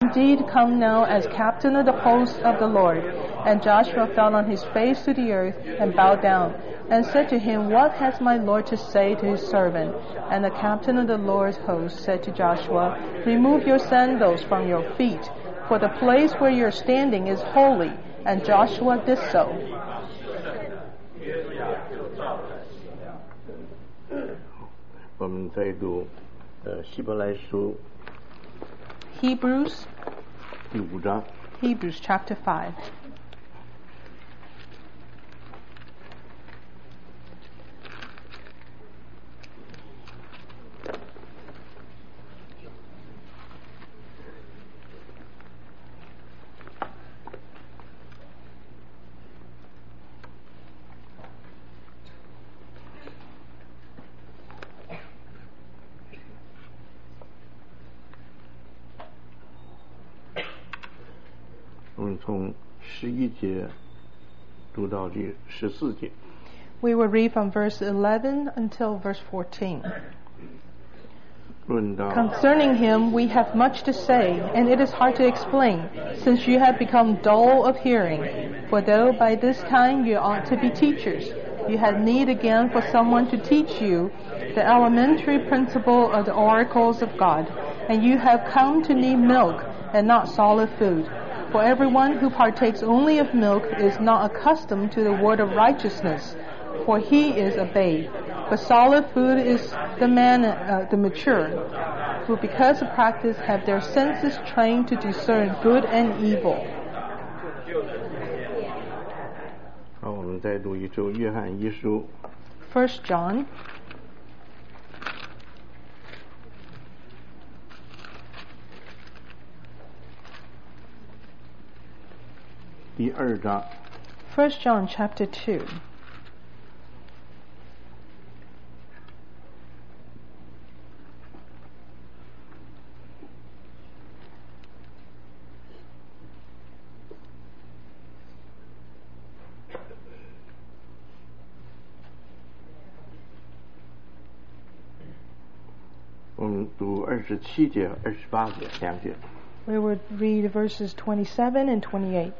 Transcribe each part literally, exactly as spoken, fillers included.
indeed come now as captain of the hosts of the Lord. And Joshua fell on his face to the earth and bowed down, and said to him, What has my Lord to say to his servant? And the captain of the Lord's host said to Joshua, Remove your sandals from your feet, for the place where you are standing is holy. And Joshua did so. 我们再读呃希伯来书 Hebrews 第五章 Hebrews chapter five. 我们从十一节读到第十四节。 We will read from verse eleven until verse fourteen. 论到 Concerning him we have much to say, and it is hard to explain, since you have become dull of hearing. For though by this time you ought to be teachers, you had need again for someone to teach you the elementary principle of the oracles of God, and you have come to need milk and not solid food. For everyone who partakes only of milk is not accustomed to the word of righteousness, for he is a babe. But solid food is the man, uh, the mature, who because of practice have their senses trained to discern good and evil. 好，我们再读一首约翰一书 First John 第二章 First John chapter two. 我们读二十七节、二十八节两节。 We will read verses twenty-seven and twenty-eight.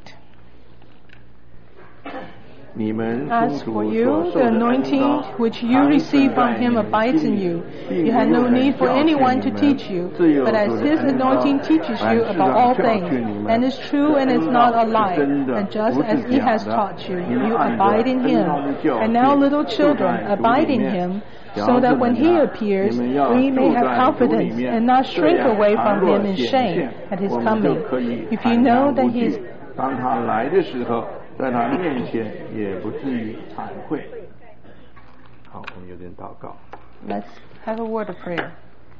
你们 As 中 for 途 you, 所受 the 的恩 anointing 膏 which you receive from him abides in you. You had no need for anyone to teach you, but as his anointing teaches you about all things, and is true and is not a lie, and just as he has taught you, you abide in him. And now, little children, abide in him, so that when he appears, we may have confidence and not shrink away from him in shame at his coming. If you know that he is 当他来的时候，在他面前也不至于惭愧。好，我们有点祷告。 Let's have a word of prayer.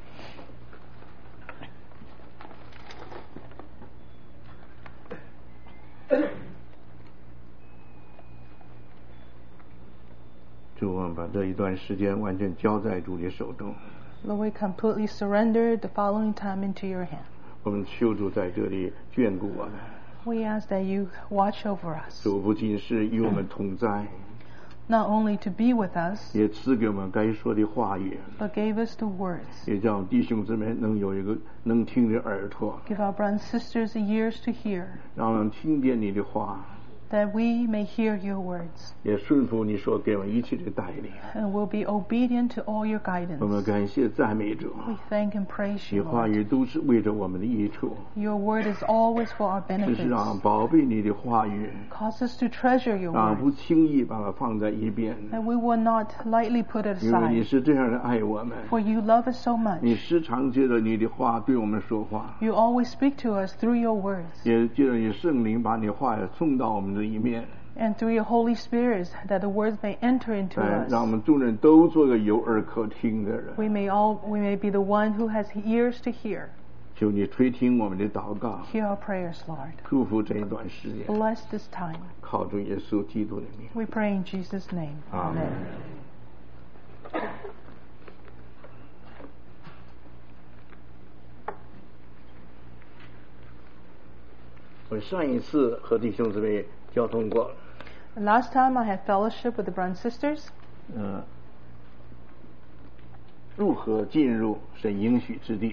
主，我们把这一段时间完全交在主的手中。 Lord, we completely surrender the following time into your hand. 我们求主在这里眷顾我们。 We ask that you watch over us, 主不仅是与我们同在， not only to be with us, 也赐给我们该说的话语， but gave us the words. 也让弟兄姊妹能有一个能听的耳朵， Give our brothers and sisters ears to hear, 让我们听见你的话， that we may hear your words, 也顺服你所给我们一切的带领。 and will be obedient to all your 我们 guidance. 感谢赞美主， We thank and praise 你 you, 话 Lord. 语都是为着我们的益处， Your word is always for our 只是让 benefits. 宝贝你的话语， Cause us to treasure your 让 word, 不轻易把它放在一边， and we will not lightly put it 因为你 aside, 是这样的爱我们， for you love us so much. 你时常借着你的话对我们说话， You always speak to us through your words, 也借着你圣灵把你的话送到我们的一面， and through your Holy Spirit, that the words may enter into 哎，让我 us. 们众人都做个有耳可听的人。 We may all we may be the one who has ears to hear. 求你垂听我们的祷告， Hear our prayers, Lord. 祝福这一段时间， Bless this time. 靠主耶稣基督的名。 We pray in Jesus' name. 阿门 Amen. 我上一次和弟兄姊妹交通过了， The last time I had fellowship with the brothers and sisters, 嗯、如何进入神应许之地？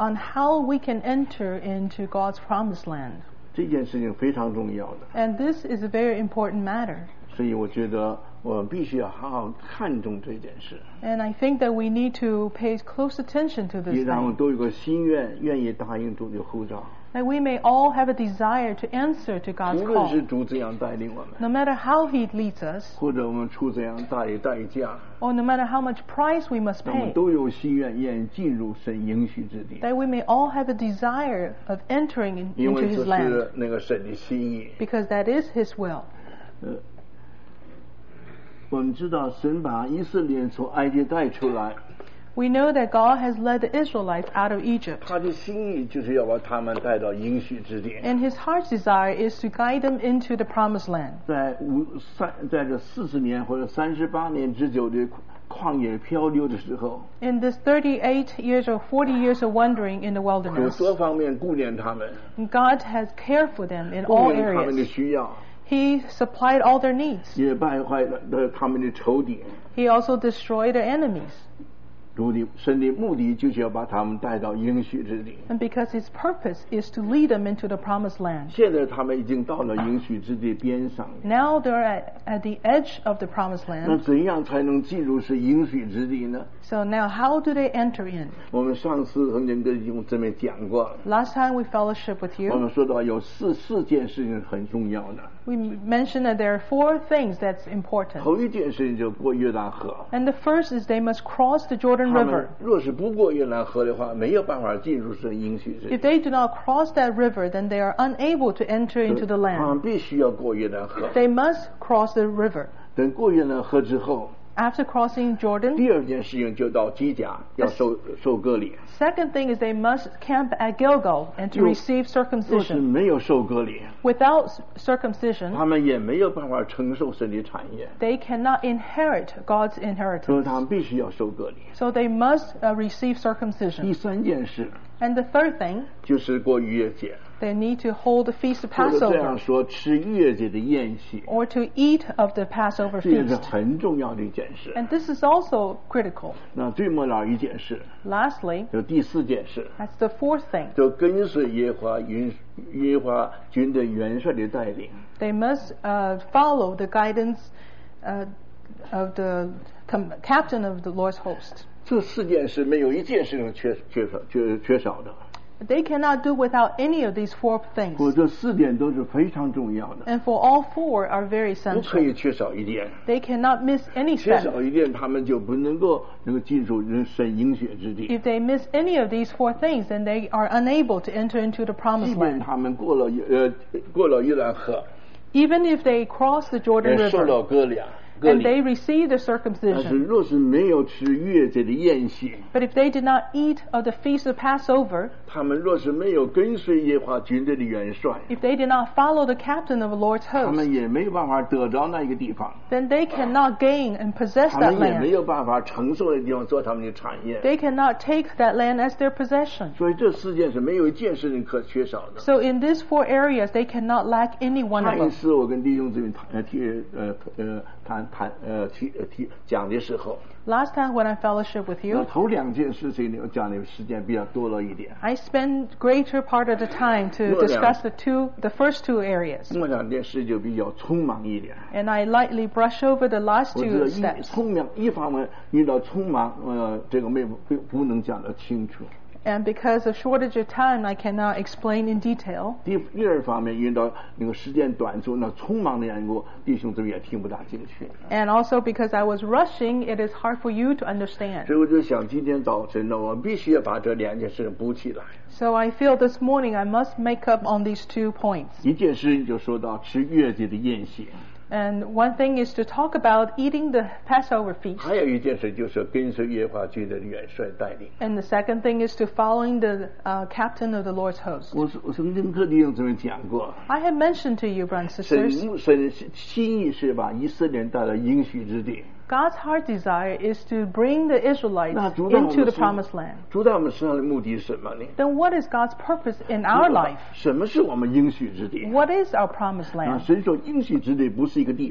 on how we can enter into God's promised land. 这件事情非常重要的。 And this is a very important matter. 所以我觉得我们必须要好好看重这件事， And I think that we need to pay close attention to 也 this 让我们 thing. 都有个心愿，愿意答应主的呼召。 That we may all have a desire to answer to 无 God's 论是 call. 主怎样带领我们， No matter how He leads us, 或者我们出怎样大的代价， or no matter how much price we must 那我们 pay, 都有心愿，愿意进入神应许之地， that we may all have a desire of entering in, 因 into 为 His 这 land, 是那个神的心意。 because that is His will. 呃，我们知道神把以色列从埃及带出来， We know that God has led the Israelites out of Egypt, 他的心意就是要把他们带到应许之地。 and His heart's desire is to guide them into the promised land. 在五三，在这四十年或者三十八年之久的旷野漂流的时候， In this thirty-eight years or forty years of wandering in the 主 wilderness, 多方面顾念他们， God has cared for them in 顾 all 念他们的 areas. 需要， He supplied all their needs. 也败坏了他们的仇敌。 He also destroyed their enemies. 主的神的目的就是要把他们带到应许之地。 And because His purpose is to lead them into the promised land. 现在他们已经到了应许之地边上， Now they're at, at the edge of the promised 那 land. 怎样才能进入是应许之地呢？ So now how do they enter in? 我们上次曾经跟弟兄姊妹讲过了， Last time we fellowship with 我 you, 们说到有四四件事情很重要的。 we mentioned that there are four things that's important. 头一件事情就过约旦河， And the first is they must cross the Jordan 他们 River. 若是不过约旦河的话，没有办法进入这应许之 If 地。 they do not cross that river, then they are unable to enter into the 他们 land. 必须要过约旦河。 They must cross the river. 等过约旦河之后， After crossing Jordan, 第二件事情就到基甲要受受割礼。 second thing is they must camp at Gilgal and to You- receive 若是 circumcision. 没有受割礼， Without c- circumcision, 他们也没有办法承受神的产业， they cannot inherit God's 所以 inheritance. 他们必须要受割礼。 So they must uh, receive 第 circumcision. 三件事 And the third thing, 就是过逾越节， they need to hold the feast of 或者这样 Passover 说，吃逾越节的宴席， or to eat of the Passover 这也是 feast. 很重要的一件事。 And this is also critical. 那最末了一件事， Lastly, 就第四件事， that's the fourth thing. 就跟随耶和华云耶和华军的元帅的带领。 They must uh, follow the guidance uh, of the com- captain of the Lord's host. 这四件事没有一件事情缺缺少缺缺少的， They cannot do without any of these four things. 我这四点都是非常重要的， And for all four are very 不可以 essential. 缺少一点。 They cannot miss any 缺 step. 少一点，他们就不能够能够进入人神应许之地。 If they miss any of these four things, then they are unable to enter into the 即 promised 便 land. 他们过了呃过了约旦河， Even if they cross the Jordan 也受 River 到割礼，割 and 礼。 they receive the 但是 circumcision, 若是没有吃月节的宴席， but if they did not eat of the feast of Passover, 他们若是没有跟随耶和华军队的元帅， if they did not follow the captain of the Lord's 他 host, 们也没有办法得着那一个地方， then they cannot gain and possess 他 that 们也没 land. 有办法承受的地方做他们的产业。 They cannot take that land as their possession. 所以这四件是没有一件事情可缺少的。 So in these four areas, they cannot lack any one 上 of 一 them. 次我跟弟兄姊妹谈呃提呃呃谈谈呃提呃提讲的时候， Last time when I fellowship with 那 you, 头两件事情呢，我讲的时间比较多了一点。 I spend greater part of the time to Well, discuss yeah. the two, the first two areas, 那两件事就比较匆忙一点。 and I lightly brush over the last 我知 two 道一 steps. 匆忙一方面遇到匆忙，呃，这个没不不能讲得清楚。 And because of shortage of time, I cannot explain in detail. 第第二方面遇到那个时间短促，那匆忙的缘故，弟兄姊妹也听不大进去。 And also because I was rushing, it is hard for you to understand. 所以我就想今天早晨呢，我必须要把这两件事情补起来。 So I feel this morning I must make up on these two points. 一件事情就说到吃月节的宴席， And one thing is to talk about eating the Passover feast. 还有一件事就是跟随耶和华军的元帅带领。 And the second thing is to following the uh, captain of the Lord's host. 我我曾经跟弟兄姊妹讲过， I have mentioned to you, brothers and 神 sisters, 神心意是把以色列人带到应许之地。 God's heart desire is to bring the Israelites 那主在我 into 们 the 身 promised land. 主在我们身上的目的是什么呢？ Then what is God's purpose in our life? 什么是我们应许之地？ What is our promised 啊， land? 神说应许之地不是一个地方，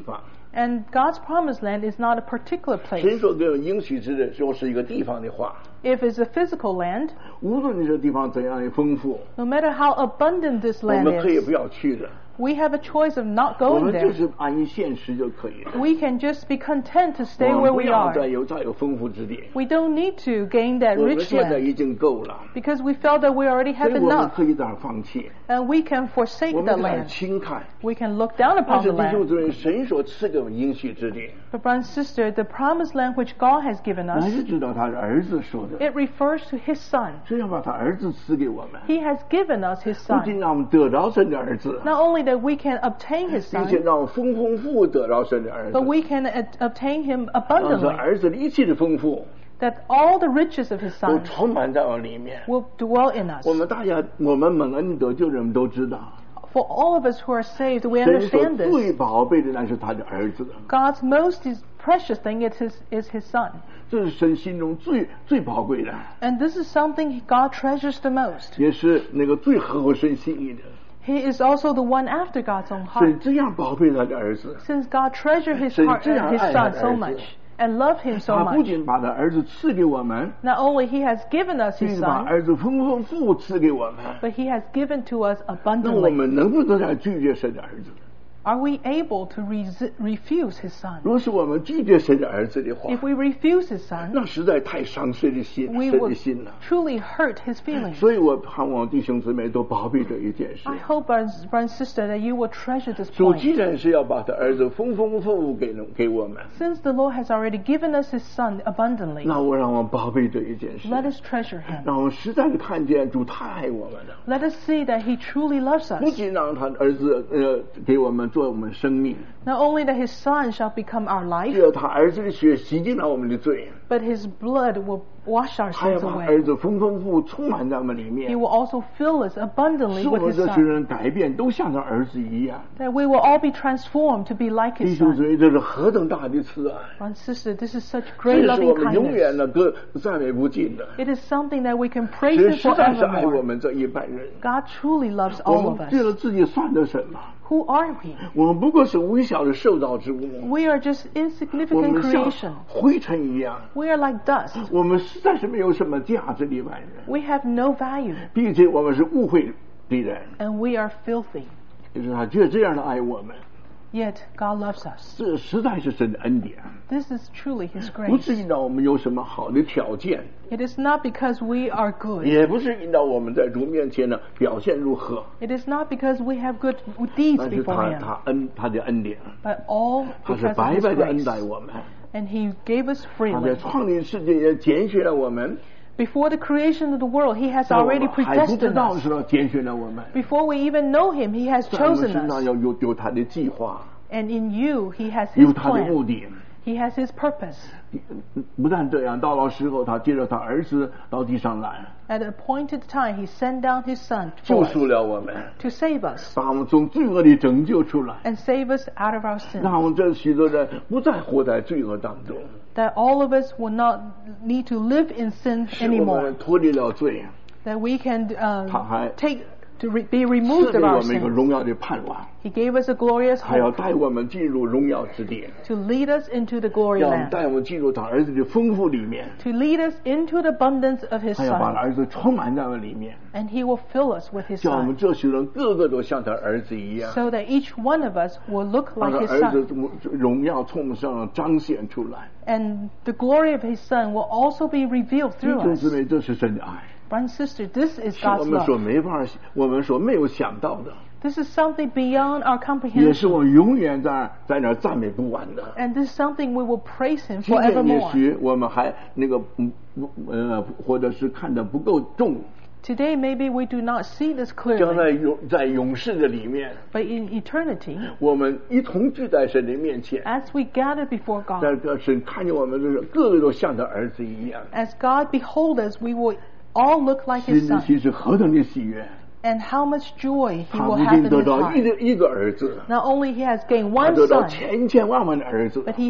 And God's promised land is not a particular 神 place. 所给我们应许之地，就是一个地方的话， If it's a physical land, 无论你这地方怎样的丰富， no matter how abundant this 我 land 们可以 is, 不要去的， we have a choice of not 我 going 们就 there. 是安于现实就可以了。 We can just be content to stay 我 where 们不 we 要再 are. 有再有丰富之地， We don't need to gain that 我们 rich 现在 land 已经够了， because we felt that we already 所 have 以我们 enough 可以在那儿放弃， and we can forsake 我 the 们在那儿 land. 轻看。 We can look down 但 upon 是 the 弟兄 land. 姊妹，神所赐给我们应许之地， But brother and sister, the promised land which God has given 还 us, 是知道他的儿子说的， it refers to His Son. 所以要把他儿子赐给我们， He has given us His 不仅 Son. 让我们得着神的儿子， Not only that we can obtain His 并且 Son, 让我们丰丰富富得着神的儿子 but，we can uh, obtain Him 让这 abundantly. 儿子的一切的丰富 That all the riches of His 都 Son 充满在我里面。 will dwell in us. 我们大家，我们蒙恩得救的人都知道， For all of us who are saved, we 神所 understand this. 最宝贝的那是他的儿子， God's most is precious thing is His, is His Son. 这是神心中最最宝贵的， And this is something God treasures the most. 也是那个最合乎神心意的。 He is also the one after God's own 神 heart. 这样宝贝他的儿子， Since God treasured His 神 heart 这样 and His 爱他 Son 的 so 儿子， much and love Him so 他不 much, 仅把他儿子赐给我们， not only He has given us 并 His 且把 Son, 儿子丰丰富富赐给我们。 but He has given to us 那我 abundantly. 们能不能再拒绝神的儿子？ Are we able to resi- refuse His Son? 如果是我们拒绝神的儿子的话， If we refuse His Son, 那实在太伤谁的心， we 神 will 的心了。 truly hurt His feelings. 所以我盼望弟兄姊妹都宝贝这一件事。 I hope, brothers and sisters, that you will treasure this 主 point. 既然是要把他儿子丰丰富富给给我们， Since the Lord has already given us His Son abundantly, 那我让我们宝贝这一件事， let us treasure Him. 让我们实在的看见主太爱我们了。 Let us see that He truly loves 不 us. 仅让他儿子呃给我们做我们生命， Not only that His Son shall become our 只 life, 有他儿子的血洗净了我们的罪， but His blood will wash our 还要 sins 把 away. 儿子丰丰富富充满在我们里 He 面， will also fill us abundantly 使我 with 们 His 这些 Son. 人改变，都像他儿子一样。 That we will all be transformed to be like 弟 His 兄姊 Son. 妹，这是何等大的慈爱！ Brother and sister, this is such 这 great 是我 loving 们永远 kindness. 的歌赞美不尽的。 It is something that we can praise 神 Him 实在是爱我 forevermore. 们这一般人。 God truly loves 我 all of 们对了 us. 自己算得什么？ Who are we? 我们不过是微小的受造之物， We are just 我 insignificant 们 creation. 像灰尘一样， We are like dust. 我们实在是没有什么价值的外人， We have no value, 并且我们是误会的人。 and we are filthy. 就是他却这样的爱我们， Yet God loves us. 这实在是神的恩典， This is truly His 不是 grace. 因到我们有什么好的条件， It is not because we are good. 也不是因到我们在主面前呢表现如何， It is not because we have good deeds 但是 before 他 Him, 他恩他的恩典， but all 他是 because 白 of His 白的恩 grace. 待我们， And He gave us 他在 freely. 创立世界也拣选了我们， Before the creation of the world, He has 在我 already 们还不知 predestined 道的 us. 时候拣选了我们， Before we even know Him, He has 在我们 chosen 身上 us. 要有有他的计划， And in you, He has 有 His 他的目 plan. 的。 He has His purpose. 不但这样，到了时候，他接着他儿子到地上来， At an appointed time, He sent down His Son 救 for 赎 us, 了我们， to save us 把我们从罪恶里拯救出来， and save us out of our sins. 让我们这许多人不再活在罪恶当中， That all of us will not need to live in sin 使我 anymore. 们脱离了罪， That we can uh, 他还 take to re- be 赐 removed 给 of 我 our 们一个 sins. 荣耀的盼望， He gave us a glorious 还要 hope 带我们进入荣耀之地， to lead us into the glory 要 land, 带我们进入他儿子的丰富里面， to lead us into the abundance of His 还要把 Son, 儿子充满在我们里面， and He will fill us with His 叫我们 Son, 这些人个个都像他儿子一样， so that each one of us will look 让 like 他 His 儿子 Son, 荣耀从我们身上彰显出来。 and the glory of His Son will also be revealed 弟 through 兄 us. 姊妹，这是神的爱， Brother and sister, this is 是我 God's 们所 love. 没法，我们所没有想到的， This is something beyond our 也是 comprehension, 我们永远在在那儿赞美不完的。 and this is something we will praise Him 今天也 forevermore. 许我们还那个嗯不呃，或者是看得不够重， Today, maybe we do not see this 将 clearly, 在永在永世的里面， but in eternity, 我们一同聚在神的面前， as we gather before 在 God, 这神看见我们就是个个都像他儿子一样， as God behold us, we will all look like 心 His 里 Son. 其实何等的喜悦！ And how much joy He 他 will 不 have 仅 in 得 His 到一 heart. 个一个儿子， Not only He has gained 他 one 得到 son, 千千万万的儿子， but He has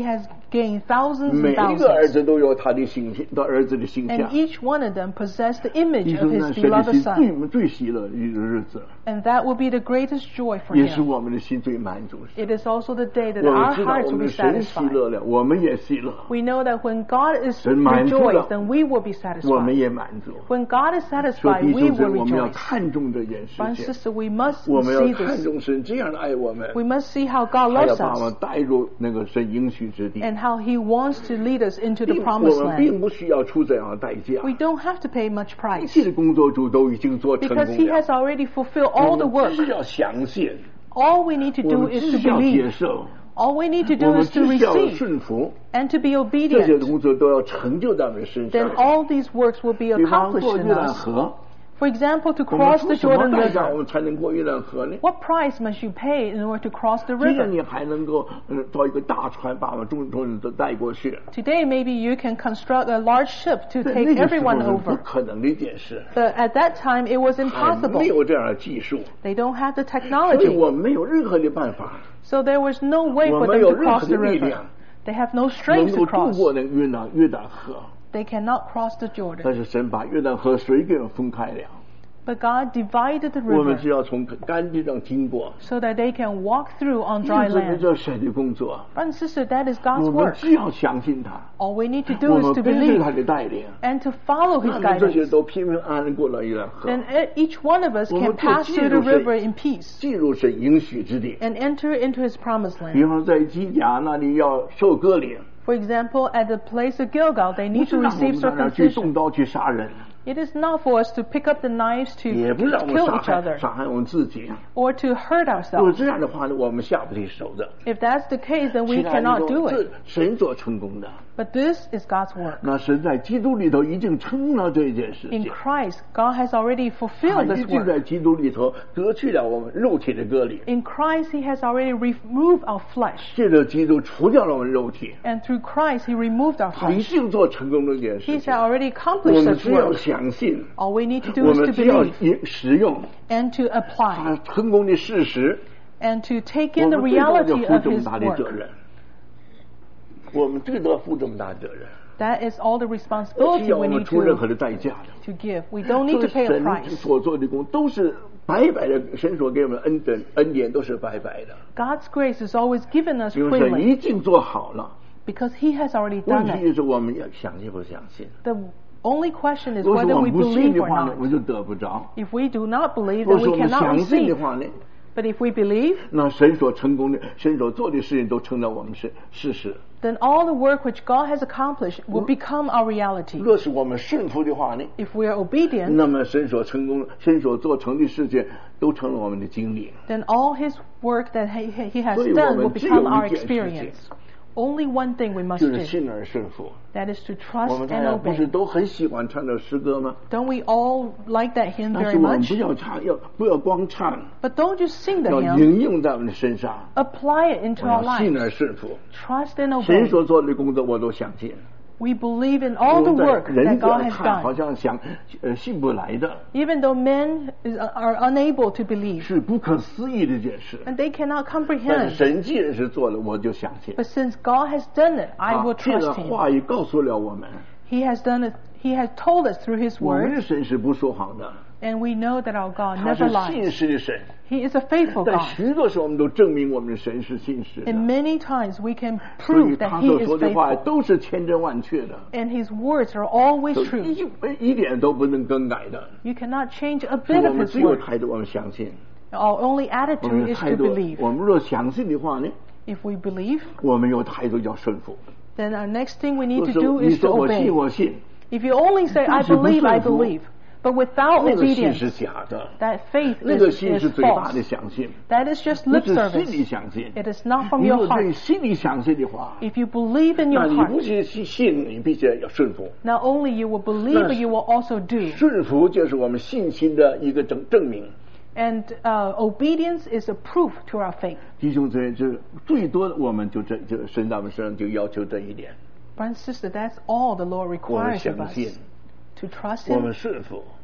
gain thousands 每 and 一个儿 thousands. 子都有他的形象，他儿子的形 And 象。 each one of them possess the image 弟 of 兄 his 呢，神的 beloved 心 son. 最最喜乐的日子， And that will be the greatest joy for 也是 him. 我们的心最满足。 It is also the day that 我们 our 知道 hearts 我 will 们 be 的神喜 satisfied. 乐了，我们也喜乐， We know that when God is 神满足了， rejoiced, then we will be 我们 satisfied. 也满足。 When God is 说 satisfied, 弟 we 兄姊 will 妹，我们要 rejoice. 看重这件 Brother and 事情， sister, we must 我们要 see 看 this. 重神这样的爱我们， We must see how God 他要 loves 把我们 us 带入那个神应许之地。 and how He wants to lead us into the 并 promised 我们 land. 并不需要出这样的代价， We don't have to pay much 一 price 切的工作主都已经做成 because 功 He 了 has。already fulfilled 我 all the 们 work. 只要相信， All we need to 我 do 们 is 只 to 需要接 believe. 受， All we need to 我 do 们 is to 只需要 receive 顺服， and to be 这些 obedient. 工作都要成就在我们身 Then 上。 all these works will be 比方 accomplished 过 in 约旦 us. 河， For example, to 我们 cross 出 the 什么 Jordan 代价，我 River. 们才能过约旦河呢？ What price must you pay in order to cross the 今天 river? 你还能够呃造一个大船，把我们众众人都带过去， Today, maybe you can construct a large ship to 在 take 那个时候 everyone 是不 over. 可能的一件事， But at that time, it was 还没 impossible. 有这样的技术， They don't have the 所以 technology. 我们没有任何的办法 So there was no way 我 for 们 them 有 to 任何 cross 的 the 力 river. 量 They have no 能 strength 够 to 渡 cross. 过那个约旦约旦河， They cannot cross the 但 Jordan. 是神把约旦河水给分开了， But God divided the 我们 river 只要从干地上经过， so that they can walk through on 这 dry 是 land. 这神的工作， Brother and sister, that is 我 God's 们 work. 只要相信他， All we need to 我 do is 们 to 跟着 believe 他的带领， and to follow His 那么这些 guidance. 都平平安安过了约旦河， Then e- each one of us 我们 can 就 pass 进 through the 入神 river in peace 进入神应许之地。 and enter into His promised 比 land. 方在基甲那里要受割礼， For example, at the place of Gilgal, they 不 need 是 to 让我 receive 们在那儿去 circumcision. 动刀去杀人， It is not for us to pick up the knives to 也不是让我们 kill 杀 each 害 other 杀害我们自己。 or to hurt 如果 ourselves. 这样的话呢，我们下不去手的。 If that's the case, then we 亲爱的 cannot 弟兄 do 这 it. 神所成功的， But this is God's work. 那神在基督里头已经成了这件事 In 情。 Christ, God has already 他 fulfilled 已 this 经 work. 在基督里头得去了我们肉体的割礼， In Christ, He has already removed our flesh. 借着基督除掉了我们肉体， And through Christ, He removed our 他已 flesh. 经做成功这件事 He's 情。 already 我 accomplished 们 this 只要 work. 相信， All we need to 我 do is 们 to 只要 believe 使用 and to 他 apply 成功的事实， and to take 我 in the 们最多要 reality 负 of 这么 His 大的责 work. 任。我们最多要负这么大的责任， That is all the 不需 responsibility 要我 we 们 need 出任何 to, 的代价的。 to give. We don't need 这 to pay a 神 price. 所做的功都是白白的，神所给我们的恩典恩典都是白白的。 God's grace is always given us 因为神 freely 已经做好了， because He has already 问 done 题 it. 就是我们要相信不相信。 The only question is 如果是 whether 我 we 们不信 believe 的 or 话呢，我 not. 就得不着； If we do not believe, 如果 then 是 we 我们 cannot 相信的 receive. 话呢， But if we believe, 那神所成功的、神所做的事情都成了我们是事实。 then all the work which God has accomplished will become our reality. 若是我们顺服的话呢， If we are obedient, 那么神所成功、神所做成的事情都成了我们的经历。 then all His work that He, he has 所以我 done 们 will 只有 become 一 our 件事情， experience. Only one thing we must 就是 do. 信而顺服。 That is to 我 trust 们大 and 家不是 obey. 都很喜欢唱这诗歌吗？ Don't we all like that hymn 但 very 是我们 much? 不要唱，要不要光唱， But don't just sing the 要 hymn. 应用在我们的身上。 Apply it into 我 our 要信 lives. 而顺服， Trust and 神 obey. 所做的工作我都相信。 We believe in all the 我们 work 在人 that God 家 has 看好 done. 像想呃信不来的， Even though men is, are unable to believe 是不可思议的一件事。 and they cannot 但 comprehend. 是神既然是做了，我就相信。 But since God has done it, I 他 will 借着 trust Him. 话语告诉了我们， He has done it. He has told us through His 我们 word, 的神是不说谎的， and we know that our God 他 never 是信 lies. 实的神。 He is a faithful 在 God. 许多时候，我们都证明我们的神是信实的。 And many times we can 所以 prove that 他 He 所 is 说的话 faithful. 都是千真万确的， And His words are always 都 true. 一一点都不能更改的。 You cannot change a 所以 bit 我 of 们 His 只有 word. 态度，我们相信。 Our only 我们 attitude 的 is 态 to 度， believe. 我们若相信的话呢， If we believe, 我们有态度要顺服。 then our next thing we need 就 to 是 do 你 is to 说我 obey. 信，我信， If you only say, I 但是不 believe, I 顺服， believe, but without 那个信 obedience, 是假的， that faith 那个 is, 信 is 是嘴巴 false. 的相信， That is just 你 lip 是心里 service. 相信。 It is not from 你 your 如果对 heart. 心里相信的话， If you believe in 那 your 你不 heart, 仅是信，你必须要顺服。 not only you will believe, 那 but you will also do. 顺服就是我们信心的一个证证明。 And uh, obedience is a proof to our faith. 弟兄姊妹，这最多的我们就这这神在我们身上就要求这一点， Brother and sister, that's all the Lord 我们 requires of 相 us. 信， To trust 我们 Him, 顺服，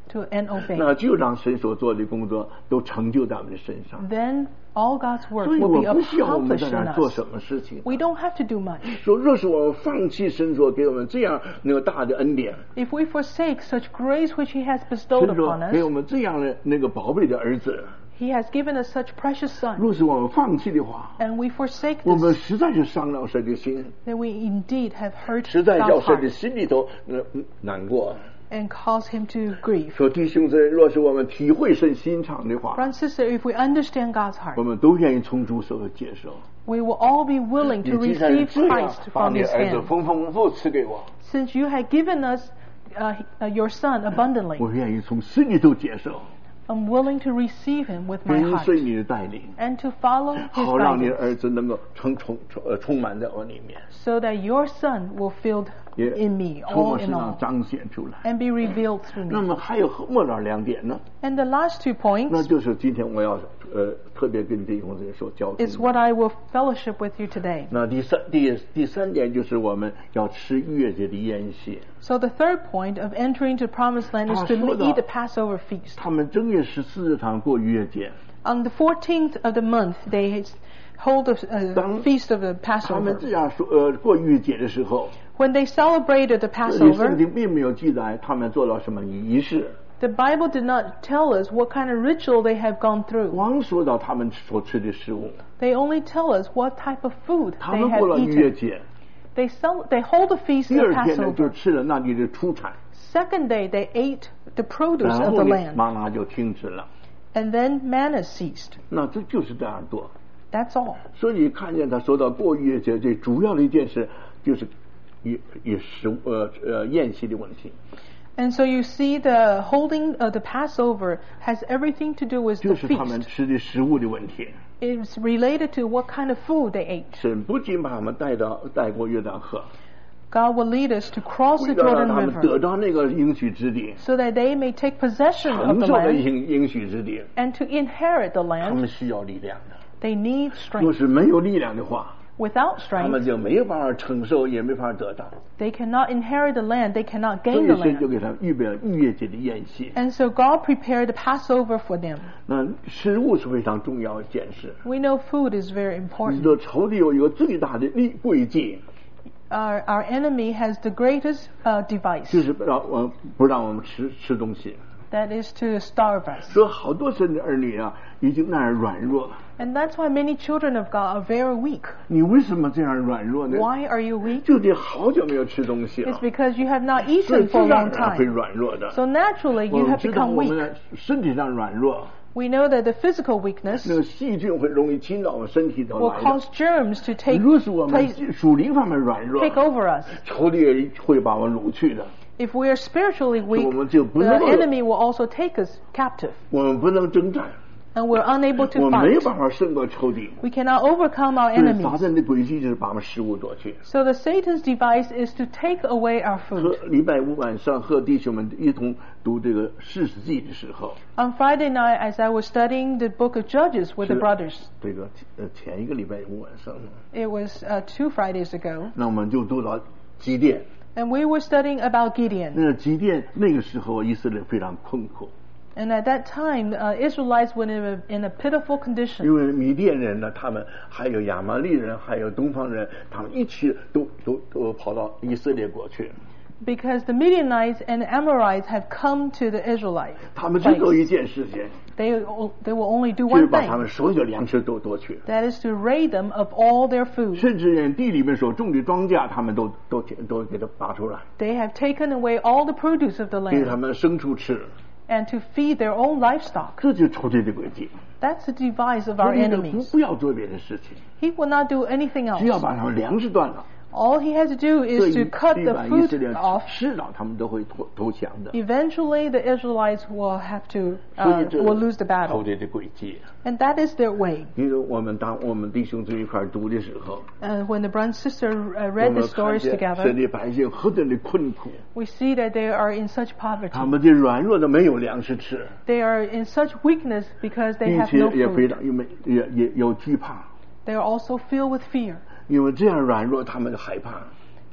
to and obey. 那就让神所做的工作都成就在我们的身上。 Then all God's work 所以 will 我 be 不需要我们 accomplished 在 in 那做 us. 什么事情。 We don't have to do much. 说若是我们放弃神所给我们这样那个大的恩典， If we forsake such grace which He has bestowed 神说 upon 给我 us, 们这样的那个宝贝的儿子， He has given us such precious Son, 若是我们放弃的话， and we forsake 我们 this, 实在是伤了神的心， then we indeed have hurt 实在叫 God's 神的 heart 心里头呃难过。 and caused Him to grieve. 说弟兄姊妹，若是我们体会神心肠的话， Brother and sister, if we understand God's 我 heart, 们都愿意从主手接受。 we will all be willing 你 to 既然 receive 这样 Christ 把 from 你 His 儿子 hand. 丰丰富富赐给我， Since you have given us uh, uh, your Son abundantly, 我愿意从心里头接受， I'm willing to receive Him with my 跟 heart 随你的带领， and to follow His 好让你的 guidance, 儿子能够充充充呃充满在我里面， so that your Son will fill 也 in me, 从 all 我 in 身上 all, 彰显出来。 and be revealed through 那 me. 么还有末了两点呢， And the last two 那 points 就是今天我要呃特别跟弟兄姊妹说交通 is。what I will fellowship with you today. 那第三第第三点就是我们要吃逾越节的宴席。 So the third point of entering to Promised Land is to 他说到- eat the Passover feast. 他们正月十四日常过逾越节， On the fourteenth of the month, they hold a, a 当- feast of the 他们 Passover. 这样说呃过逾越节的时候， When they celebrated the 这里圣 Passover, 经并没有记载他们做了什么仪式。 the Bible did not tell us what kind of ritual they have gone through. 光说到他们所吃的食物， They only tell us what type of food 他 they 们过 have 了逾越 eaten. 节， They sell, they hold a feast 第 of 二天呢就 Passover. 吃了那里的出产， Second day, they ate the produce 然 of 后 the 呢 land. 妈妈就停止了。 And then manna ceased. 那这就是这样做。 That's all. 所以看见他说到过逾越节，最主要的一件事就是以以食物呃呃宴席的问题， And so you see the holding of the Passover has everything to do with 就 the 是他们 feast. 吃的食物的问题。 It's related to what kind of food they ate. 神不仅把他们带到带过约旦河， God will lead us to cross 为 the 了让 Jordan 他们得 River 到那个应许之地， so that they may take possession of 承 the 受的 land 应应许之地， and to inherit the 他 land. 们需要力量的。 They need 若 strength. 是没有力量的话， Without 他们 strength, 就没有办法承受，也没法得到。 they cannot inherit the land. They cannot 所 gain 以 the 神就 land. 给他们预备了逾越节的宴席。 And so God prepared the Passover for them. 那食物是非常重要的一件事。 We know food is very 你 important. 知道仇敌有一个最大的利诡计， Our, our enemy has the greatest uh, device. 就是让我不让我们吃吃东西。 That is to starve us. 所以好多神的儿女啊，已经那样软弱。 And that's why many children of God are very weak. 你为什么这样软弱呢？ Why are you weak? 就得好久没有吃东西 It's 了， because you have not 所以 eaten 自 for a 然 long 而然会 time. 软弱的。 So naturally 我 you 们 have 知道 become 我们 weak. 的身体上软弱， We know that the physical weakness 那个细菌会容易侵到我们身体头 will 来 cause 的。 germs to take 若是我们 place, 属灵方面软弱， take over us. 仇敌也会把我们掳去的。 If we are spiritually weak, 我们就不 the 能够， enemy will also take us captive, 我们不能征战， and we're unable 我 to 们没有 fight. 办法胜过仇敌。 We cannot overcome our 所以撒 enemies. 旦的诡计就是把我们食物夺去。 So the Satan's device is to take away our 和 food. 礼拜五晚上和弟兄们一同读这个士师记的时候， On Friday night, as I was studying the book of Judges with the 是 brothers, 这个呃前一个礼拜五晚上呢， it was uh, two Fridays ago, 那我们就读到基甸。 and we were studying about Gideon. 那基甸那个时候以色列非常困苦， And at that time, uh, Israelites were in a, in a pitiful 因 condition 为米甸人呢，他们还有亚玛力人，还有东方人，他们一起都都都跑到以色列国去。 because the Midianites and the Amorites have come to the Israelites. 他们只做一件事情， They, they will only do 就是 one 把他 thing. 们所有的粮食都夺去， That is to raid them of all their food. 甚至连地里面所种的庄稼，他们都都都给它拔出来， They have taken away all the produce of the 给他 land 们牲畜吃。 and to feed their own livestock. 这就是仇敌的诡计。 That's the device of our 所以呢，不 enemies. 不要做别的事情， He will not do anything 只要 else. 把他们粮食断了， All he has to do 这 is to 一 cut 地 the 板以色 food 列 off. 迟早他们都会投投降的。 Eventually, the Israelites will have to 所 uh, 以这 will lose the 仇 battle, 敌的诡计。 and that is their way. 因为我们当我们弟兄在一块儿读的时候， And when the brother and sister uh, 我 read 们 the 看 stories 见 together, 神的百姓何等的困苦， we see that they are in such 他 poverty. 们的软弱的没有粮食吃， They are in such weakness because they 并 have 且 no 也非 food. 常因为也也有惧怕， They are also filled with fear. 因为这样软弱，他们就害怕。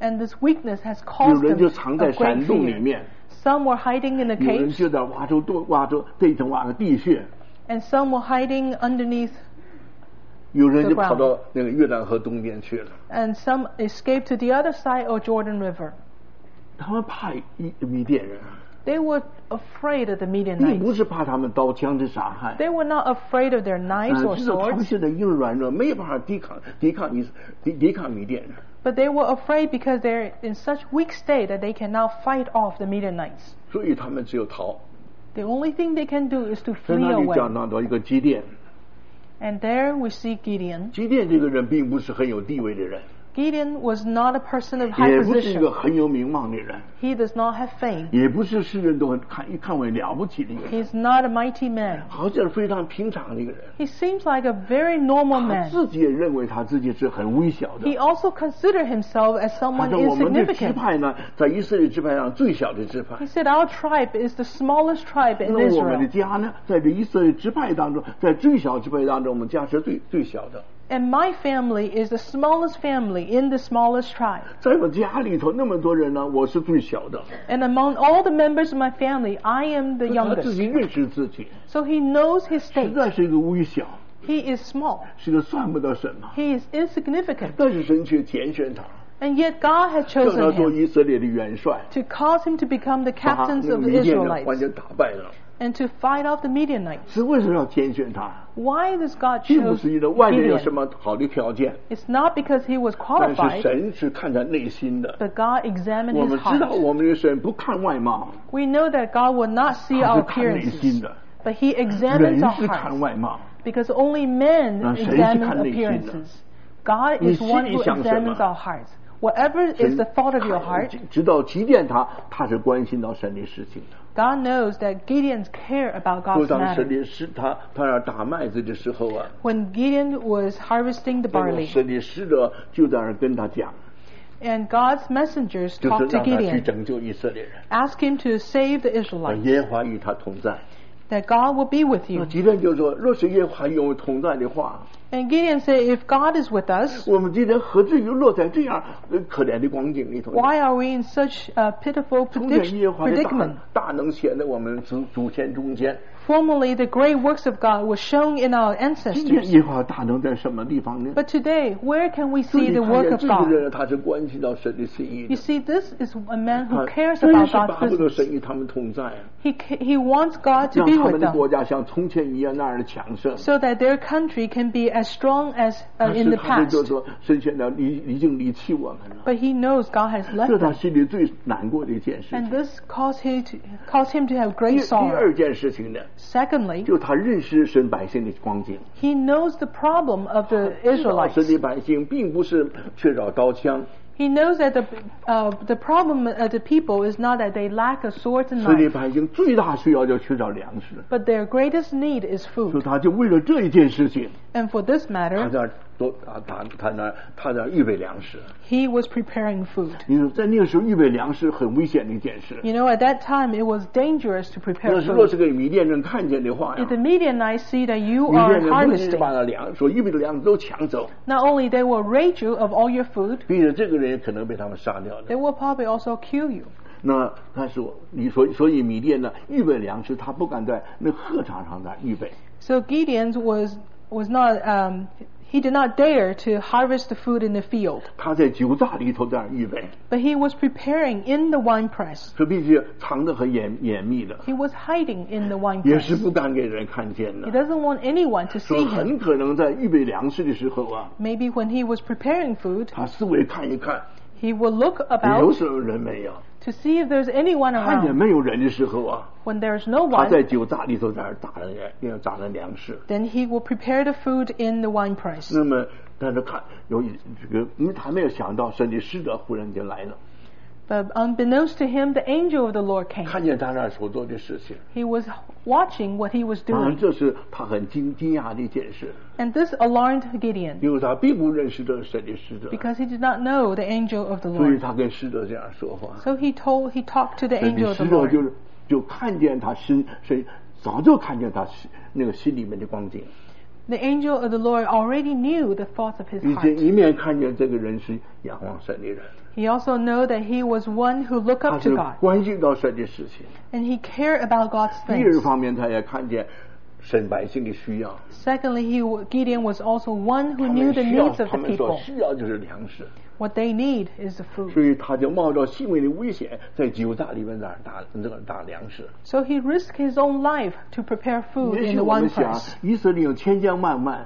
And this weakness has 有 caused 人 them 就藏在 a 山 great 洞里 fear. 面， Some were hiding in the 有人 caves, 就在挖出洞，挖出这层挖个地穴， and some were hiding underneath, 有人就 The ground. 跑到那个约旦河东边去了。 and some escaped to the other side of Jordan River. 他们怕以米甸人， They were afraid of the 并 Midianites. 不是怕他们刀枪的杀害， They were not afraid of their knives 嗯 or 知道他们 swords, 现在因为软弱，没有办法抵抗抵抗以抵抵抗米甸人， but they were afraid because they're in such weak state that they cannot fight off the Midianites. 所以他们只有逃。 The only thing they can do is to 在 flee 那里 away. 讲到一个基甸， And there we see Gideon. 基甸这个人并不是很有地位的人， Gideon was not a person of high 也不是一个 position. 很有名望的人， He does not have fame. 也不是世人都很看看为了不起的一个人， He's not a mighty man. 好像是非常平常的一个人。 He seems like a very normal 他 man. 自己也认为他自己是很微小的 He。also considered himself as 好 someone 像我们的支 insignificant. 派呢，在以色列支派上最小的支派 He。said, our tribe is the smallest tribe in 那我们的 Israel. 家呢，在这以色列支派当中，在最小支派当中，我们家是最最小的。 And my family is the smallest family in the smallest tribe. 在我家里头那么多人呢，我是最小的。 And among all the members of my family, I am the 他自 youngest. 己认识自己， So he knows his 实 state. 在是一个微小， He is small. 是个算不得什么。 He is insignificant. 但是神却拣选他， And yet God has 叫他 chosen 做 him 以色列的元帅， to cause him to become the 把 captains 那个 of the 米甸人完 Israelites 全打败了。 and to fight off the Midianites. 是为什么要拣选他？ Why does God 并不 choose 是因为外面有什 Gideon? 么好的条件， It's not because he was 但是 qualified, 神是看在内心的。 but God examined 我 his 们知道 heart. 我们的神不看外貌， We know that God will not see 他 our 是看内心 appearances, 的。 but he 人 examines our 是看 hearts. 外貌， Because only men 那谁是 examine 看内心的？ appearances. God 你 is one 心里 who 想什么？ examines our hearts. Whatever is the thought of your heart, 直到几点他他是关心到神的事情的。 God knows that Gideon's care about 就 God's 当神 matter. 的使他他要打麦子的时候啊， When Gideon was harvesting the 那个 barley, 神的使者就在那儿跟他讲， and God's messengers 就是 talked to 让他去 Gideon, 拯救以色列人， ask him to save the 啊 Israelites, 耶和华与他同在。 that God will be with 那 you. 基甸就说，若是耶和华与我们同在的话， And Gideon said, if God is with us, 我们今天何至于落在这样呃可怜的光景里头呢？ why are we in such a pitiful 从前 predic- 耶和华的 predicament? 大大能显在我们祖祖先中间。 Formerly, the great works of God were shown in our 今天 ancestors. 耶和华大能在什么地方呢？ But today, where can we 所以 see 你 the 看 work 见 of 这个 God? 人他是关心到神的心意 You 的， see, this is a man who 他 cares 真 about 是巴 God's 不得 business. 神与他们同在啊， He, he wants God to 让 be 他 with 们的 them 国家像从前一样那样的强盛。 so that their country can be as strong as uh, 但 in 是 the 他们就 past. 说神现在离已经离弃我们了， But he knows God has 这 left 是他 them. 心里最难过的一件事 And 情。 this caused him to, caused him to have 第 great 第 sorrow. 二件事情呢， Secondly, 就他认识神百姓的光景。 he knows the problem of the 知道神 Israelites. 的百姓并不是缺少刀枪， He knows that the, uh, the problem of the people is not that they lack a sword and 神的 knife, 百姓最大需要就缺少粮食， but their greatest need is 所以 food. 他就为了这一件事情， And for this 他 matter, 在那儿多啊，他他那儿他在那儿预备粮食。 he was preparing food. 你说在那个时候预备粮食很危险的一件事。 You know, at that time, it was dangerous to prepare 要是若是 food. 给米甸人看见的话呀 If，the Midianites see that you 米 are 甸人不仅是把 harvesting, 那粮所预备的粮食都抢走， not only they will raid you of all your food, 并且这个人也可能被他们杀掉的。 they will probably also kill you. 那他说，你所所以米甸呢预备粮食，他不敢在那禾场上在预备， So Gideon was was not um, he did not dare to harvest the food in the field, 他在酒榨里头在那儿预备， but he was preparing in the wine press. 这必须藏得很严严密的， He was hiding in the wine 也 press. 是不敢给人看见 He 的。 doesn't want anyone to 说 see 很 him. 可能在预备粮食的时候啊， Maybe when he was preparing food, 他四围看一看， he will look 有 about 什么人没有？ to see if there's anyone 看见 around. 没有人的时候啊， When there's no 他 one, 在酒榨里头在那儿打了要打了粮食。 then he will prepare the food in the wine press. 那么，但是看有一这个，因为他没有想到神的使者忽然间来了， But unbeknownst to him, the angel of the Lord came. 看见他那儿所做的事情， He was watching what he was 当然 doing. 这是他很惊惊讶的一件事， And this alarmed Gideon 因为他并不认识这个神的使者， because he did not know the angel of the 所以 Lord. 他跟使者这样说话。 So he told, he talked to the 神 angel 的 of the 使者 Lord. 就是就看见他心神早就看见他心那个心里面的光景， The angel of the Lord already knew the thoughts of his 已经 heart. 一面看见这个人是仰望神的人， He also knew that he was one who looked 他 up to 是 God, 关心到神的事情。 and he cared about God's 第二 things. 方面，他也看见神百姓的需要， Secondly, he, Gideon was also one who 他 knew 们 the 需要， needs of 他 the 们所 people. 需要就是粮食， What they need is the 所 food. 以他就冒着性命的危险，在酒榨里面那儿打那个打粮食。 So he risked his own life to prepare food 也 in 许 the 我们 one 想 place. 以色列有千江万万，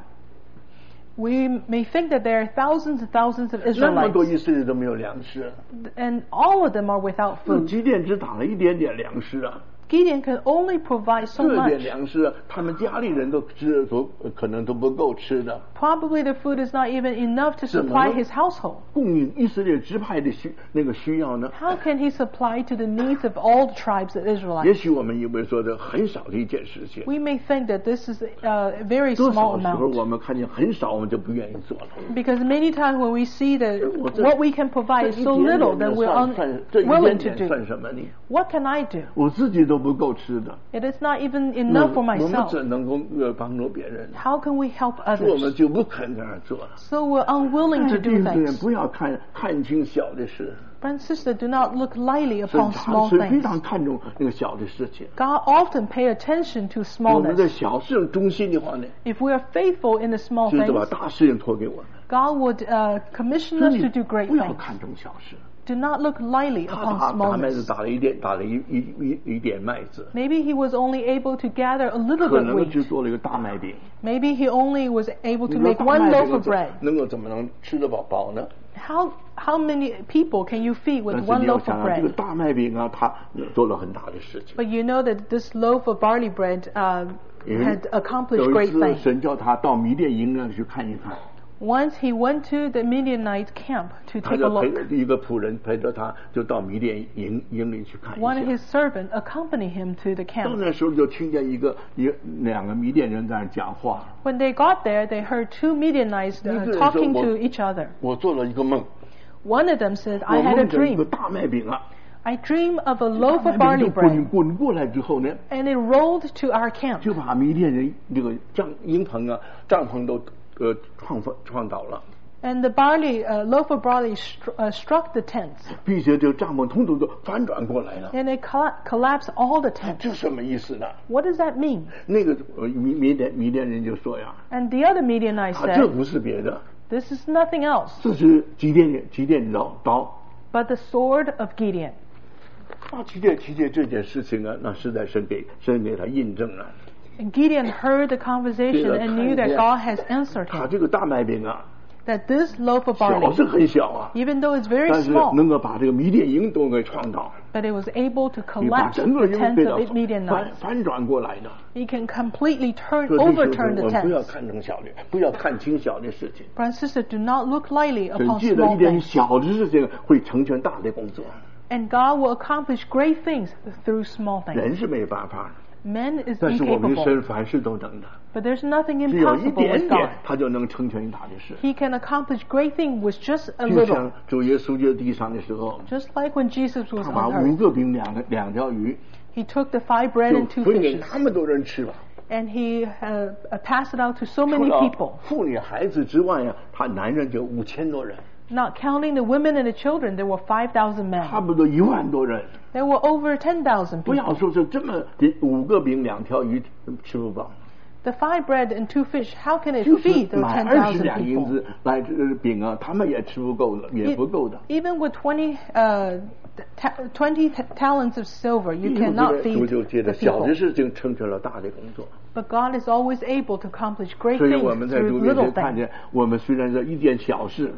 We may think that there are thousands and thousands of 那么多 Israelites, 以色列都没有粮食， and all of them are without 那 food. 基甸只打了一点点粮食啊， Gideon can only provide so 这点 much. 粮食他们家里人都吃都可能都不够吃的， Probably the food is not even enough to 怎么 supply 能 his household. 供应以色列支派的需那个需要呢？ How can he supply to the needs of all the tribes of 也 Israelites? 许我们以为说的很少的一件事情， We may think that this is a very 多 small 少时候 amount. 我们看见很少，我们就不愿意做了。 Because many times when we see that 我这 what we can 这 provide 一 is so 点 little, 点 then 就 we're 算算这一 unwilling 点 to 点 do. 算什么呢？ What can I do? 我自己都不够吃的， It is not even 那 enough for 我们 myself. 怎能够呃帮助别人？ How can we help 我们 others? 就不肯这样做了。 So we're unwilling 但 to 是弟 do 兄姊妹， things. 不要看看轻小的事， Brother and sister, do not look lightly 神 upon 常 small 是非 things. 常看重那个小的事情。 God often pay attention to 我们在 smallness. 小事上忠心的话呢， If we are faithful in the small 就是把 things, 大事情托给我们。 God would uh, commission 所 us 以 to do great 不要 things. 看重小事。 Do not look lightly 他 upon 打打麦子 smallness. 打了一点，打了一一一一点麦子， Maybe he was only able to gather a little 可 bit 能 wheat. 只做了一个大麦饼。 Maybe he only was able 你 to 说 make 大 one 麦 loaf 饼 of 怎 bread. 能够怎么能吃得饱饱呢？ How how many people can you feed 但 with 是 one 你要 loaf 想 of 想，这个 bread? 大麦饼啊，它做了很大的事情。 But you know that this loaf of barley bread uh, 因为 had accomplished 有一 great 次， things. 神叫他到米甸营那去看一看， Once he went to the Midianite camp to 他 take a 就陪 look. 一个仆人陪着他，就到米甸营营里去看一 One of 下。 his servants accompanied him to the 到 camp. 那时候就听见一个一两个米甸人在那讲话。 When they got there, they heard two Midianites uh, 一个人说， talking 我- to each other. 我做了一个梦， One of them said, 我 I had a 梦见一个 dream. 大麦饼啊， I dream of a loaf 大 of 麦饼 barley 就滚 bread, 滚过来之后呢， and it rolled to our camp. 就把米甸人这个帐营棚啊帐篷都呃撞翻撞倒了， And the barley, uh, loaf of barley str- uh, struck the tents, 并且这个帐篷统统都翻转过来了。 and it colla- collapsed all the tents. 这什么意思呢？ What does that mean? 那个呃米米甸米甸人就说呀， And the other Midianite 啊，这 said, 不是别的， this is nothing else 这是基甸基甸刀刀。 but the sword of Gideon. 那基甸基甸这件事情啊，那实在是给神给他印证了。 And Gideon heard the conversation and knew that God has answered 他 him. 这个大麦饼啊， That this loaf of 小 barley, 是很小啊， even though it's very 但是 small, 能够把这个米甸营都给创造， but it was able to 你把 collapse 整个 the 营 tents 给 of 它 Midianites. 翻翻转过来的。 He can completely turn, 所以弟兄姊 overturn 妹 the 我们不要 tents. 看重小的，不要看轻小的事情。 Brother and sister, do not look lightly 神 upon 借着 small 一点 things. 小的事情会成全大的工作， And God will accomplish great things through small things. 人是没办法的， Man is 但是我们 incapable, 神凡事都能的， but there's nothing 只有一 impossible 点 with 点 God. 他就能成全大的事。 He can accomplish great things with just a 就 little. 像主耶稣在地上的时候， Just like when Jesus was 他把 on 五 earth, 个饼两个两条鱼 he took the five bread 就 and two 分给 fishes, 他们多人吃了， and he uh, uh, passed it out to so 除 many 了 people. 妇女孩子之外呀，他男人就五千多人， Not counting the women and the children, there were five thousand 差 men. 不多一万多人。 There were over ten thousand 不要 people. 说是这么五个饼两条鱼吃不饱， The five bread and two fish, how can it 就是 feed those 买 ten 二十 thousand 两银 people? 子来这个饼啊，他们也吃不够的，也 E- 不够的。 Even with twenty, uh, ta- twenty t- talents of silver, you 弟兄姊 cannot 妹 feed 主就借 the 着小 people. 的事情成全了大的工作， But God is always able to accomplish great 所以我们 things 在主 through 面 little 前看 things. 见，我们虽然是一件小事，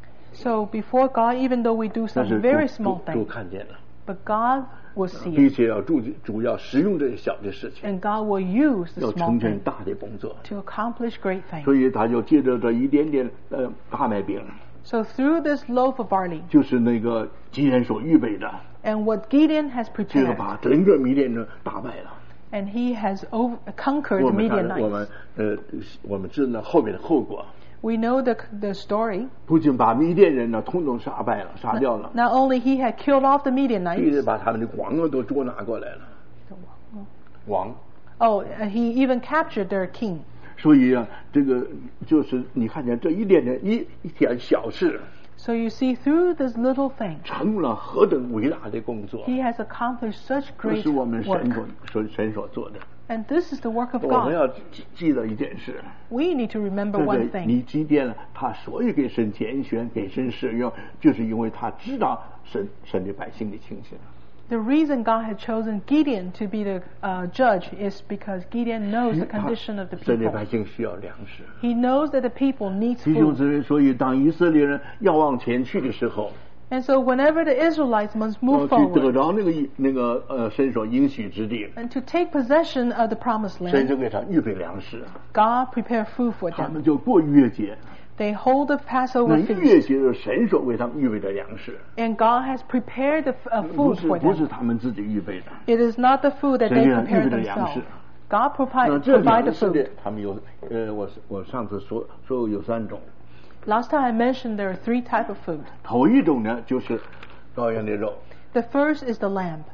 So before God, even though we do 但 some 是 very 主 small 主主 things, 看见了， but God will see 并 it, 且要主主要使用这些小的事情， and God will use the 要 small 成全 things 大的工作。 to accomplish great things. 所以他就借着这一点点呃大麦饼， So through this loaf of barley, 就是那个基人所预备的， and what Gideon has 这个 prepared, 把整个米甸人打败了。 and he has over, conquered 我 the 们看，我 Midianites. 们呃，我们知道后面的后果， We know the the story. 不仅把米甸人呢统统杀败了，杀掉了， Not only he had killed off the 并且 Midianites, 把他们的王啊都捉拿过来了，王。 oh, uh, he even captured their king. 所以啊，这个就是你看见这一点点一一点小事， So you see, through this little thing, 成了何等伟大的工作， he has accomplished such 这 great 是我们神 work. 所所神所做的。 And this is the work of 我们 God. 要记记得一件事， We need to remember 对不 one 对？ thing. 你基甸呢，他所以给神拣选、给神使用，就是因为他知道神神的百姓的情形。 The reason God had chosen Gideon to be the uh, judge is because Gideon knows the 他 condition of the 神的 people. 百姓需要粮食。 He knows that the people needs 弟兄 food. 姊妹，所以当以色列人要往前去的时候， And so whenever the Israelites must 要 move 去得 forward 着那个那个呃神所应许之地， and to take possession of the promised 神就 land, 给他预备粮食， God prepared food for 他 them. 们就过月节。 They hold the 那 Passover 月 feast, 节是神所为他们预备的粮食， and God has prepared the uh, 不 food 是 for 不是 them. 他们自己预备的。 It is not the food that 神 they 给他预 prepared 备的粮 themselves. 食。 God 那 provide 这 provide 粮 the 食的 food. 他们有呃，我我上次说说有三种， Last time I mentioned there are three types of food. 头一种呢就是羔羊的肉， The first is the lamb.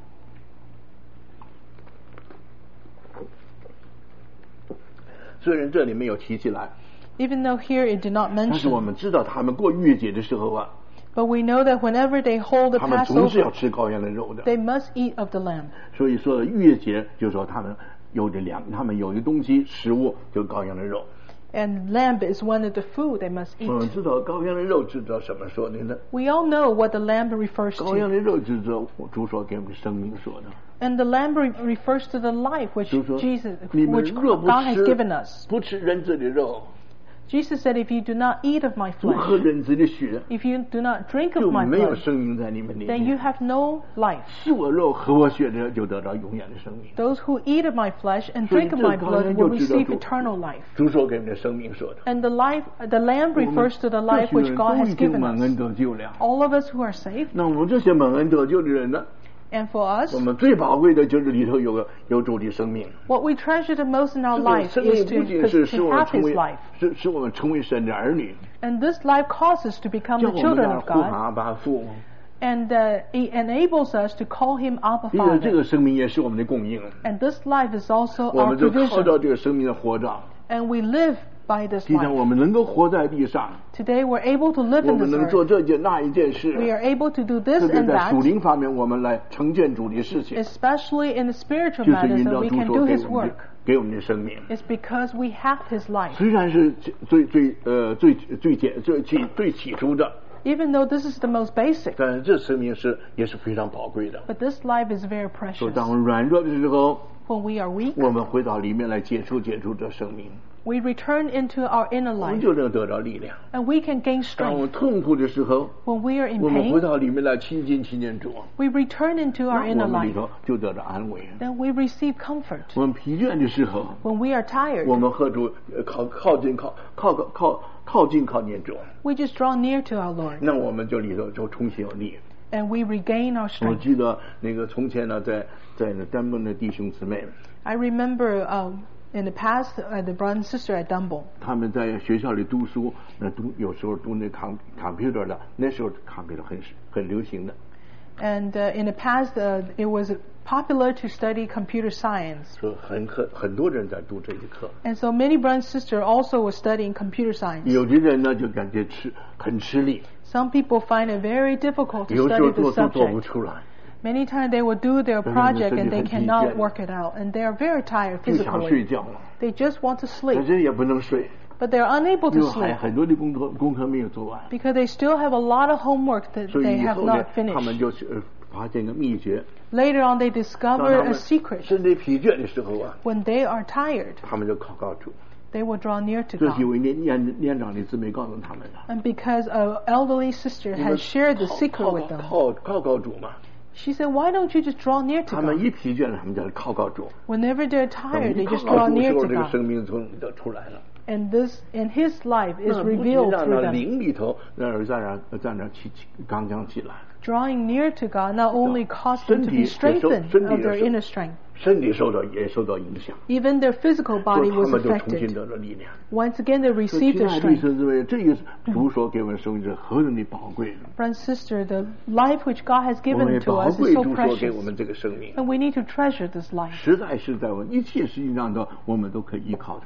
虽然这里没有提起来， Even though here it did not 但是我 mention, 们知道他们过月节的时候啊， but we know that whenever they hold the 他们总是要 Passover, 吃羔羊的肉的。 they must eat of the lamb. 所以说月节就说他们有的粮，他们有的东西食物就羔羊的肉。 And lamb is one of the food they must 我们 eat. 知道羔羊的肉知道什么说的呢？ We all know what the lamb refers 羔羊 to. 的肉知道主所给我们生命说的， And the lamb re- refers to the life which 就是说 Jesus, 你们 which 若不 God has 吃 given us. 不吃人子的肉， Jesus said, if you do not eat of my 不喝 flesh, 人子的血， if you do not drink 就 of my 没有 blood, 生命在你们里 then you 面。 have no life. 吃我肉喝我血的，就得到永远的生命。 Those who eat of my flesh and 所以 drink of 这 my 羔羊 blood 就 will 知道 receive 主 eternal life. 主所给我们的生命说的。 And the life, the lamb 我们 refers to the 这 life 些 which 人 God 都 has 已经 given 蒙恩 us. 得救了。 All of us who are saved. 那我们这些蒙恩得救的人呢？ And for us, 我们最宝贵的就是里头有个有主的生命。 what we treasure the most in our 这个 life 生 is 命 to, 不仅是使 to 我们 have 成 His 为 life. 使使我们成为神的儿女， And this life causes us to become 叫 the 我们 children 的 of 呼 God. 喊阿爸父。 And uh, it enables us to call Him Abba 因为这 Father. 个生命也是我们的供应， And this life is also 我 our 们就靠 provision. 着这个生命的活着。 And we live by this 今天 life. 我们能够活在地上， Today we're able to live 我 in 们 this 能做 earth. 这件那一件 We 事， are able to do this 特别 and 在属 that, 灵方面，我们来成全主的事情， especially in the spiritual 就是 matters 因 that 着 we 主 can 所 do 给 His 我们 work. 的给我们的生命。 It's because we have His life. 虽然是最最呃最最简最起最起初的， Even though this is the most basic, 但是这生命是也是非常宝贵的。 but this life is very 所以 precious. 当我们软弱的时候， When we are weak, 我们回到里面来接触接触这生命， we return into our inner 我们 life, 就能得到力量。 and we can gain 当我们 strength. 痛苦的时候， When we are in 我们回 pain, 到里面来亲近亲近主， we return into 那 our 我 inner 们里 life. 头就得到安慰。 Then we receive comfort. 我们疲倦的时候， When we are 我 tired, 们和主呃靠靠近靠靠靠靠靠近靠近主， we just draw near to our Lord, 那我们就里头就重新有力。 and we regain our 我 strength. 记得那个从前呢，在在那丹东的弟兄姊妹， I remember um, in the past, uh, the brother and sister at Dumble, 他们在学校里读书，那读有时候读那 com computer 的，那时候 computer 很很流行的， and uh, in the past, uh, it was popular to study computer science. 说很很很多人在读这一课。 And so many brothers and sisters also were studying computer science. 有的人呢就感觉吃很吃力， Some people find it very difficult to 有时 study 候 the 做都做不 subject. 出来， Many times they will do their 真的是 project and 身体 they 很疲 cannot 倦。 work it out, and they are very tired 就想睡 physically. 觉了， They just want to 但 sleep, 是也不能睡， but they are unable 因 to 为还 sleep 很多的工作功课没有做完， because they still have a lot of homework that 所 they 以以 have 后呢 not， 他们 finished. 就是呃发现个秘诀， Later on, they 当 discover 他 a 们 secret. 身体疲倦的时候啊， When they are tired, 他们就靠靠主。 they will draw near to 这几 God. 位年年年长的姊妹告诉他们的， And because an elderly sister 你们 has shared the 靠 secret with them, 靠靠靠主嘛。 she said, why don't you just draw near to 他们 God? 一疲倦了，他们就靠靠主。 Whenever they're 他们 tired, 一 they 靠 just 靠 draw 主的 near 时候， to 这个 God. 生命从里头出来了。 And this, in His life, is 那不仅 revealed 让 through 那 them. 灵里头让人在那在那起起刚刚起来， Drawing near to God not only caused them to 身体 be 也受- strengthened 身体 of 也 their 受- inner strength. 身体受到也受到影响， Even their physical 所 body 以他 was 们就重新 affected. 得了力量。 Once again, they 所以 received 亲 their 爱的弟 strength. 兄姊妹，这个主所给我们生命是何等的宝贵， Brother and sister, the life which God has 我们 given 也 to 宝 us 贵 is so 主所给我 precious. 们这个生命， And we need to treasure this life. 实在是在我们一切事情上的，我们都可以依靠它。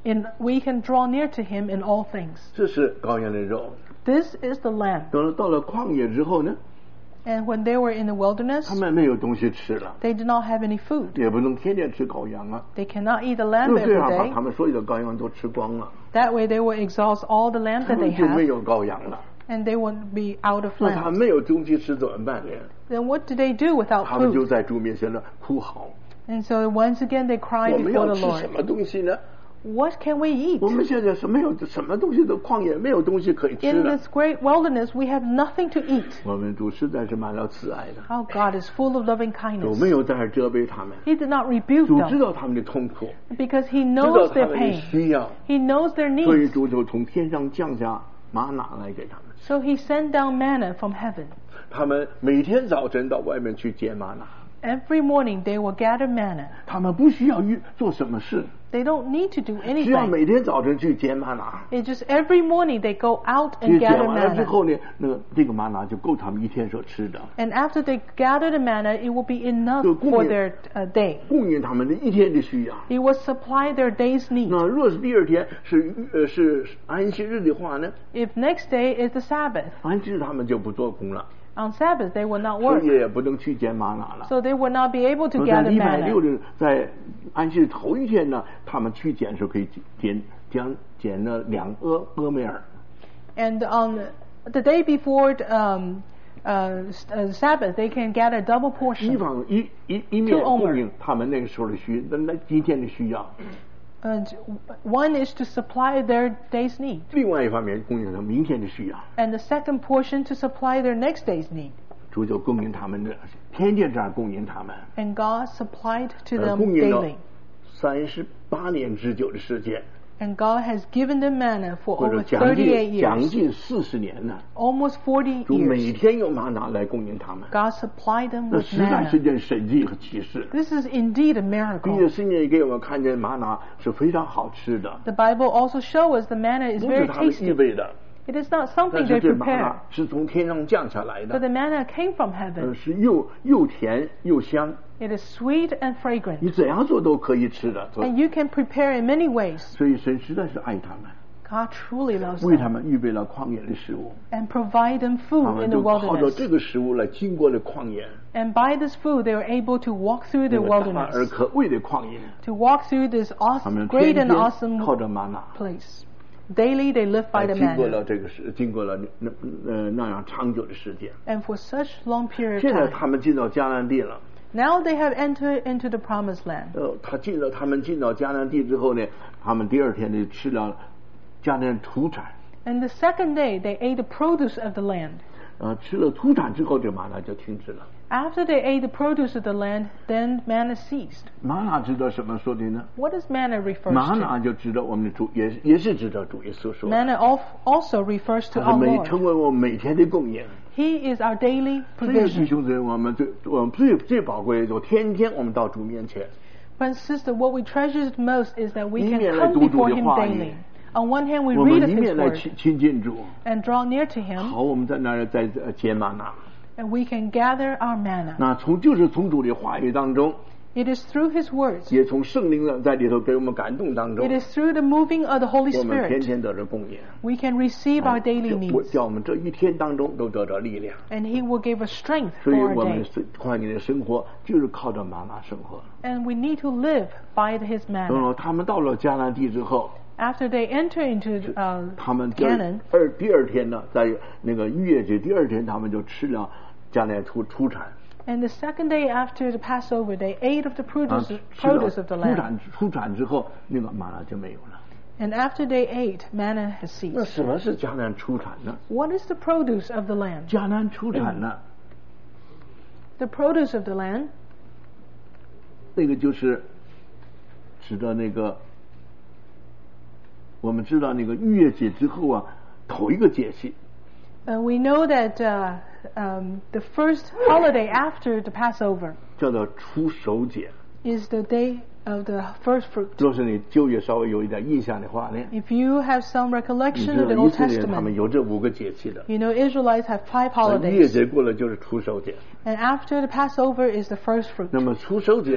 in we can draw near to him in all things. 这是羔羊的肉。 This is the lamb. 等到了旷野之后呢， And when they were in the wilderness, 他们没有东西吃了， they did not have any food. 也不能天天吃羔羊啊。 They cannot eat the lamb 就这 every 样把 day. 他们所有的羔羊都吃光了， That way they will exhaust all the lamb 他 that they 们就没 have, 有羔羊了。 and they will be out of 那他 lamb. 没有东西吃怎么办呢？ Then what do they do without 他们就 food? 在主面前呢哭嚎。 And so once again they cry 我们 before 要 the 吃 Lord. 什么东西呢？ What can we eat? 我们现在是没有什么东西的旷野，没有东西可以吃 In 的。 this great wilderness, we have nothing to eat. 我们主实在是满了慈爱的， Our God is full of loving 主 kindness. 没有在这责备他们， He did not rebuke 主知 them 道他们的痛苦， because He 知道 knows 他 their 们的 pain. 需要， He knows their 所以 needs. 主就从天上降下玛拿来给他们。 So He sent down manna from heaven. 他们每天早晨到外面去捡玛拿， Every morning they will gather manna. 他们不需要去做什么事， They don't need to do 只要 anything. 每天早晨去捡玛拿。 It's just every morning they go out 这 and 捡 gather 完了之 manna. 后呢，那个这个玛拿就够他们一天所吃的， And after they gather the manna, it will be enough 就供 for 应- their uh, day. 供应他们的一天的需要。 It will supply their day's need. 那若是第二天是呃是安息日的话呢， If next day is the Sabbath, 安息日他们就不做工了， on Sabbath they will not 所 work. 以也不能去捡玛拿了。 So they will not be able to 那在 gather 礼拜 manna. 六日，在安息日头一天呢，他们去捡是可以捡捡捡了两俄俄梅尔。 And on the day before um, uh, s- uh, Sabbath, they can gather double 一 portion. 方一一一面 Two omer. 供应他们那个时候的需，那那今天的需要； And one is to supply their day's need, 另外一方面供应他明天的需要。 and the second portion to supply their next day's need. 主就供应他们的，天天这样供应他们， And God supplied to 呃 them 供应了 daily. 三十八年之久的时间， And God has given them manna for 或者 over 将 thirty-eight 近将 years, 近四十年呢。 almost forty 主每 years. 天用玛拿来供应他们， God supplied them 那 with 实在是 manna. 件神迹和奇事。 This is indeed a 并 miracle. 且圣经也给我们看见玛拿是非常好吃的， The Bible also shows us the manna is 不是 very 他们预 tasty. 备的， It is not 但 something 是 they 这玛 prepare, 拿是从天上降下来 but 的， the manna came from 呃， heaven. 是又又甜又香， It is sweet and 你 fragrant, 怎样做都可以吃的。所以 and you can prepare in many ways. 所以神实在是爱他们， God truly loves 为他 them 们预备了旷野的食物， and provide them 他 food 们 in the 就靠着 wilderness. 这个食物来经过了旷野， And by this food, they were able to walk through 那 the 个大而 wilderness, 可畏的旷野， to walk through this 他 awesome, 们 great 天 and 天 awesome 靠着玛拿。 place. Daily, they live by 呃 the 经过 manna, 了这个时，经过了那呃那样长久的时间。 and for such long period 现在 of time. 他们进到迦南地了， Now they have entered into the promised land. 呃，他进了他们进到迦南地之后呢，他们第二天就吃了迦南土产， And the second day, they ate the produce of the land. 呃，吃了土产之后，这玛拿就停止了。 After they ate the produce of the land, then manna ceased. 玛拿知道什么说的呢？ What does manna refers 玛 to? 拿就知道我们的主也也是知道主耶稣说的， Manna al- also refers to 他是 our 每 Lord. 成为我们每天的供应。 He is our daily 所以弟 provision. 兄姊妹，我们最我们最最宝贵的，就天天我们到主面前， But sister, what we treasure most is that we 一 can 面来 come 读主 before 的 Him 话语， daily. On one hand, we 我 read 们 of 一 His 面来 word 亲亲近主， and draw near to Him, 好，我们在那儿在呃捡玛拿。 and we can gather our manna. 那从就是从主的话语当中， It is through His words. 也从圣灵的在里头给我们感动当中 It，is through the moving of the Holy 我们天 Spirit 天得着供应， we can receive our daily 就我 needs, 叫我们这一天当中都得着力量。 and He will give us strength 所 for 以 our 我们 day. 是旷野的生活就是靠着玛拿生活。 And we need to live by His manna. 嗯，他们到了迦南地之后， After they enter into uh, 他们第二 Canaan, 二第二天呢，在那个逾越节第二天，他们就吃了迦南出出产。 and the second day after the Passover, they ate of the 啊， produce, 吃了 produce of the 出 land. 产出产之后，那个玛拿就没有了。 And after they ate, manna has 那 ceased. 什么是迦南出产呢？ What is the produce of the land? 迦南出产呢， The produce of the land 那个就是指的那个，我们知道那个逾越节之后啊，头一个节气， Uh, we know that uh, um, the first holiday after the Passover 叫做出手节。 is the day of the first fruit. 若是你旧约稍微有一点印象的话呢， If you have some 你 recollection 知 of 道 the 以 Old 色列人他们 Testament, 有这五个节气的， you know Israelites have five 那逾越 holidays, 节过了就是出手节。 and after the Passover is the first fruit. 那么出手节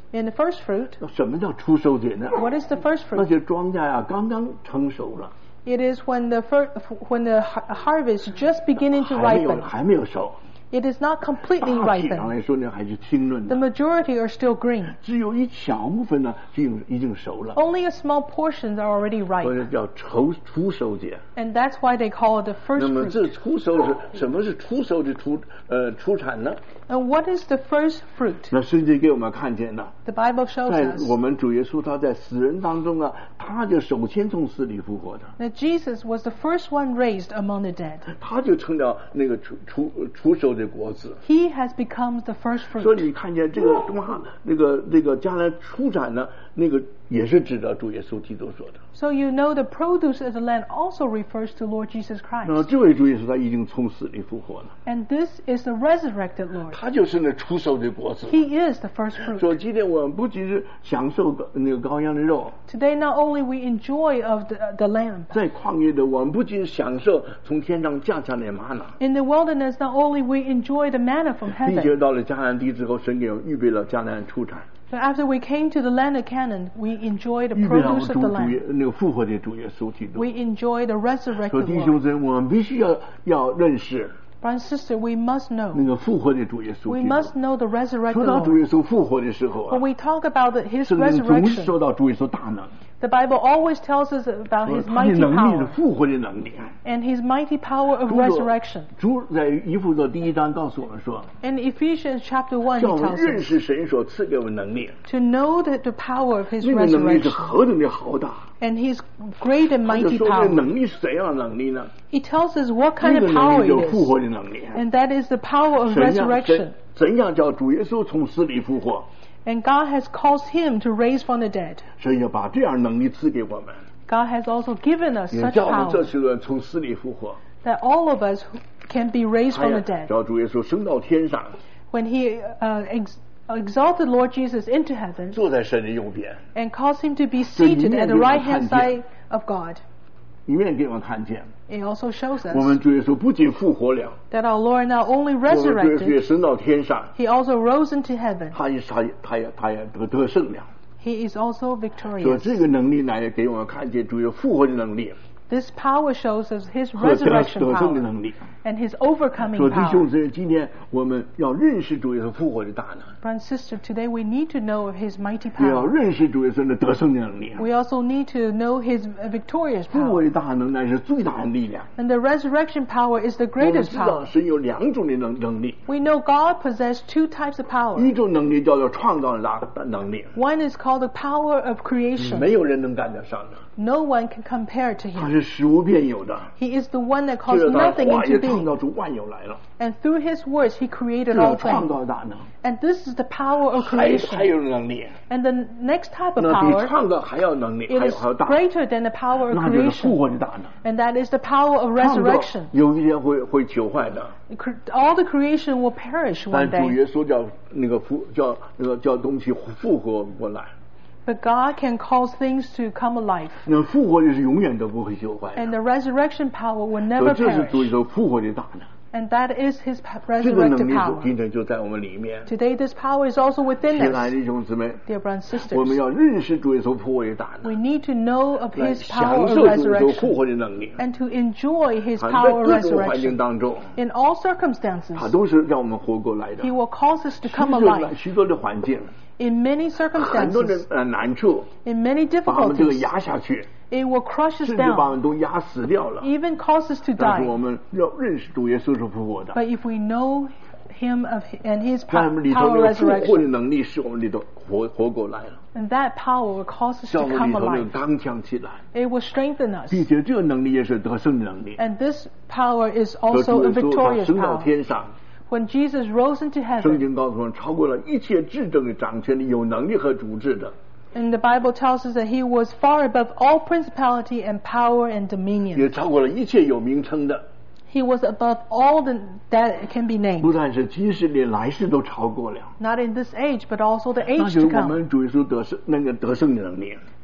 In the first fruit, 什么叫初熟节呢？ what is the first 那 fruit? 些庄稼呀刚刚成熟了， It is when the fir- when the har- harvest just beginning to 还没有 ripen. 还没有熟。 It is not 大 completely 体上 ripened. 来说呢，还是青嫩 The 的， majority are still green. 只有一小部分呢，已经已经熟了， Only a small portions are already 所 ripe. 以叫初初熟节。 And that's why they call it the 那 first 么 fruit. 这初熟是什么是初熟的出呃出产呢？ And what is the first fruit? 那圣经给我们看见了， The Bible shows 在 us 我们主耶稣他在死人当中啊，他就首先从死里复活的， that Jesus was the first one raised among the dead. 他就成了那个出出出熟的果子。 He has become the first 所以 fruit. 你看见这个哇，那个那个将来出产呢，那个也是指着主耶稣基督说的。 So you know the produce of the land also refers to Lord Jesus 那么 Christ. 这位主耶稣他已经从死里复活了， And this is the resurrected Lord. 他就是那出熟的果子。 He is the first fruit. 所以今天我们不仅是享受那个羔羊的肉， Today not only we enjoy of the, the lamb. 在旷野的我们不仅享受从天上降下来玛纳， In the wilderness not only we enjoy the manna from 并且 heaven. 到了迦南地之后，神给我们预备了迦南出产， But after we came to the land of Canaan, we enjoy the 预备了我们 produce 主 of the 主耶 land. 那个复活的主耶稣基督。 We enjoy the 所以 resurrected 弟兄 Lord. 姊妹，我们必须要要认识 Brother and sister, we must 那 know. 个复活的主耶稣 We 基 must 督。 know the resurrected 说到主 Lord. 耶稣复活的时候 When 啊， we talk about the, His 圣经总是 resurrection, 说到主耶稣大能， the Bible always tells us about 说 His 他的 mighty 能力是 power 复活的能力。 and His mighty power of 主说 resurrection. 主在以弗所第一章告诉我们说， In Ephesians chapter one, 叫 He 我们 tells 认 us 识神所赐给我们能力， to know that the power of His 那个能力是 resurrection 何等的浩大。 and His great and 他就 mighty 说那 power. 能力是怎样的能力呢？ He tells us what 那 kind 个 of 能 power 力就 it 复活 is, 的能力。 and that is the power of 怎样 resurrection. 怎怎样叫主耶稣从死里复活？ And God has caused Him to raise from the dead. 神要把这样能力赐给我们， God has also given us 也 such 叫我们这 power 些人从死里复活。 that all of us can be raised 还 from 有 the dead. 叫主耶稣升到天上， When He uh, ex- exalted Lord Jesus into heaven 坐在神的右边， and caused Him to be seated at the right hand side of God. 一面给我们看见， It also shows 我们 us 主耶稣不仅复活了， that our Lord not only 我们主耶稣也 resurrected, 升到天上， He also rose into heaven. 他也他也他也他也得得胜了。 He is also 所以 victorious. 这个能力呢，也给我们看见主有复活的能力 This power shows us His 和得 resurrection 得胜的 power 能力。 and His overcoming 所以弟兄 power. 姊妹，今天我们要认识主耶稣复活的大能， Brother and sister, today we need to know of His mighty 也要 power. 认识主耶稣的得胜的能力。 We also need to know His victorious 复活 power. 的大能乃是最大的力量。 And the resurrection power is the 我们 greatest 知道 power. 神有两种的能能力， We know God possessed two types of power. 一种能力叫做创造的大的能力， One is called the power of creation. 没有人能干得上的， No one can compare to 他 Him. 是使无变有的， He is the one that 这 caused 个他 nothing 话也 into 创 being. 造出万有来了， And through His words, He 这 created 是 all 创 things. 造的大能。 And this is the power of 还还 creation. 有能力， And the next type of 那比 power, 创造还要能力， it 还有 is 还要大， greater than the power of 那就是复 creation. 活的大能。 And that is the power of 创造 resurrection. 有一天会会朽坏的， Cre- All the creation will perish 但 one 主 day. 耶稣叫那个复叫那个叫东西复活过来， But God can cause things to come alive. 那复活的是永远都不会朽坏 And 的， the resurrection power will 所 never 以这是主耶 perish. 稣复活的大能。 And that is His p- 这个能 resurrected 力是 power. 今天就在我们里面。 Today this power is also within 亲爱的 us. 弟兄姊妹， Dear brothers and 我们 sisters, 要认识主耶稣复活的大能， we need to know of 来 His 享 power 受 of 主耶稣复 resurrection 活的能力。 and to enjoy His 啊 power of 在各种环境 resurrection. 当中， In all circumstances, 他都是让我们活过来的。 He will cause us to 许 come 多 alive. 的许多的环境， In many 很多的 circumstances, 呃难处， in many 把我们这个 difficulties, 压下去， it will crush us 甚至把我 down, 们都压死掉了。 even cause us to 但是我 die. 们要认识主耶稣是复活的， But if we know Him of and His 在我 po- 们里头 power 那个复活的 resurrection, 能力使我们里头活活过来了， and that power will cause us 叫 to 我们 come 里头那个 alive. 刚强起来， It will strengthen us. 并且这个能力也是得胜的能力。 And this power is 所以 also 主 a 耶稣他 victorious 升到 power. 天上， When Jesus rose into 圣 heaven, 经告诉我们，超过了一切执政的、掌权的、有能力和主治的。 and the Bible tells us that He was far above all principality and power and dominion. 也超过了一切有名称的， He was above all the, that can be named. 不但是今世连来世都超过了。 Not in this age, but also the 那 age 就 to 是我 come. 们主耶稣得胜那个得胜的能力。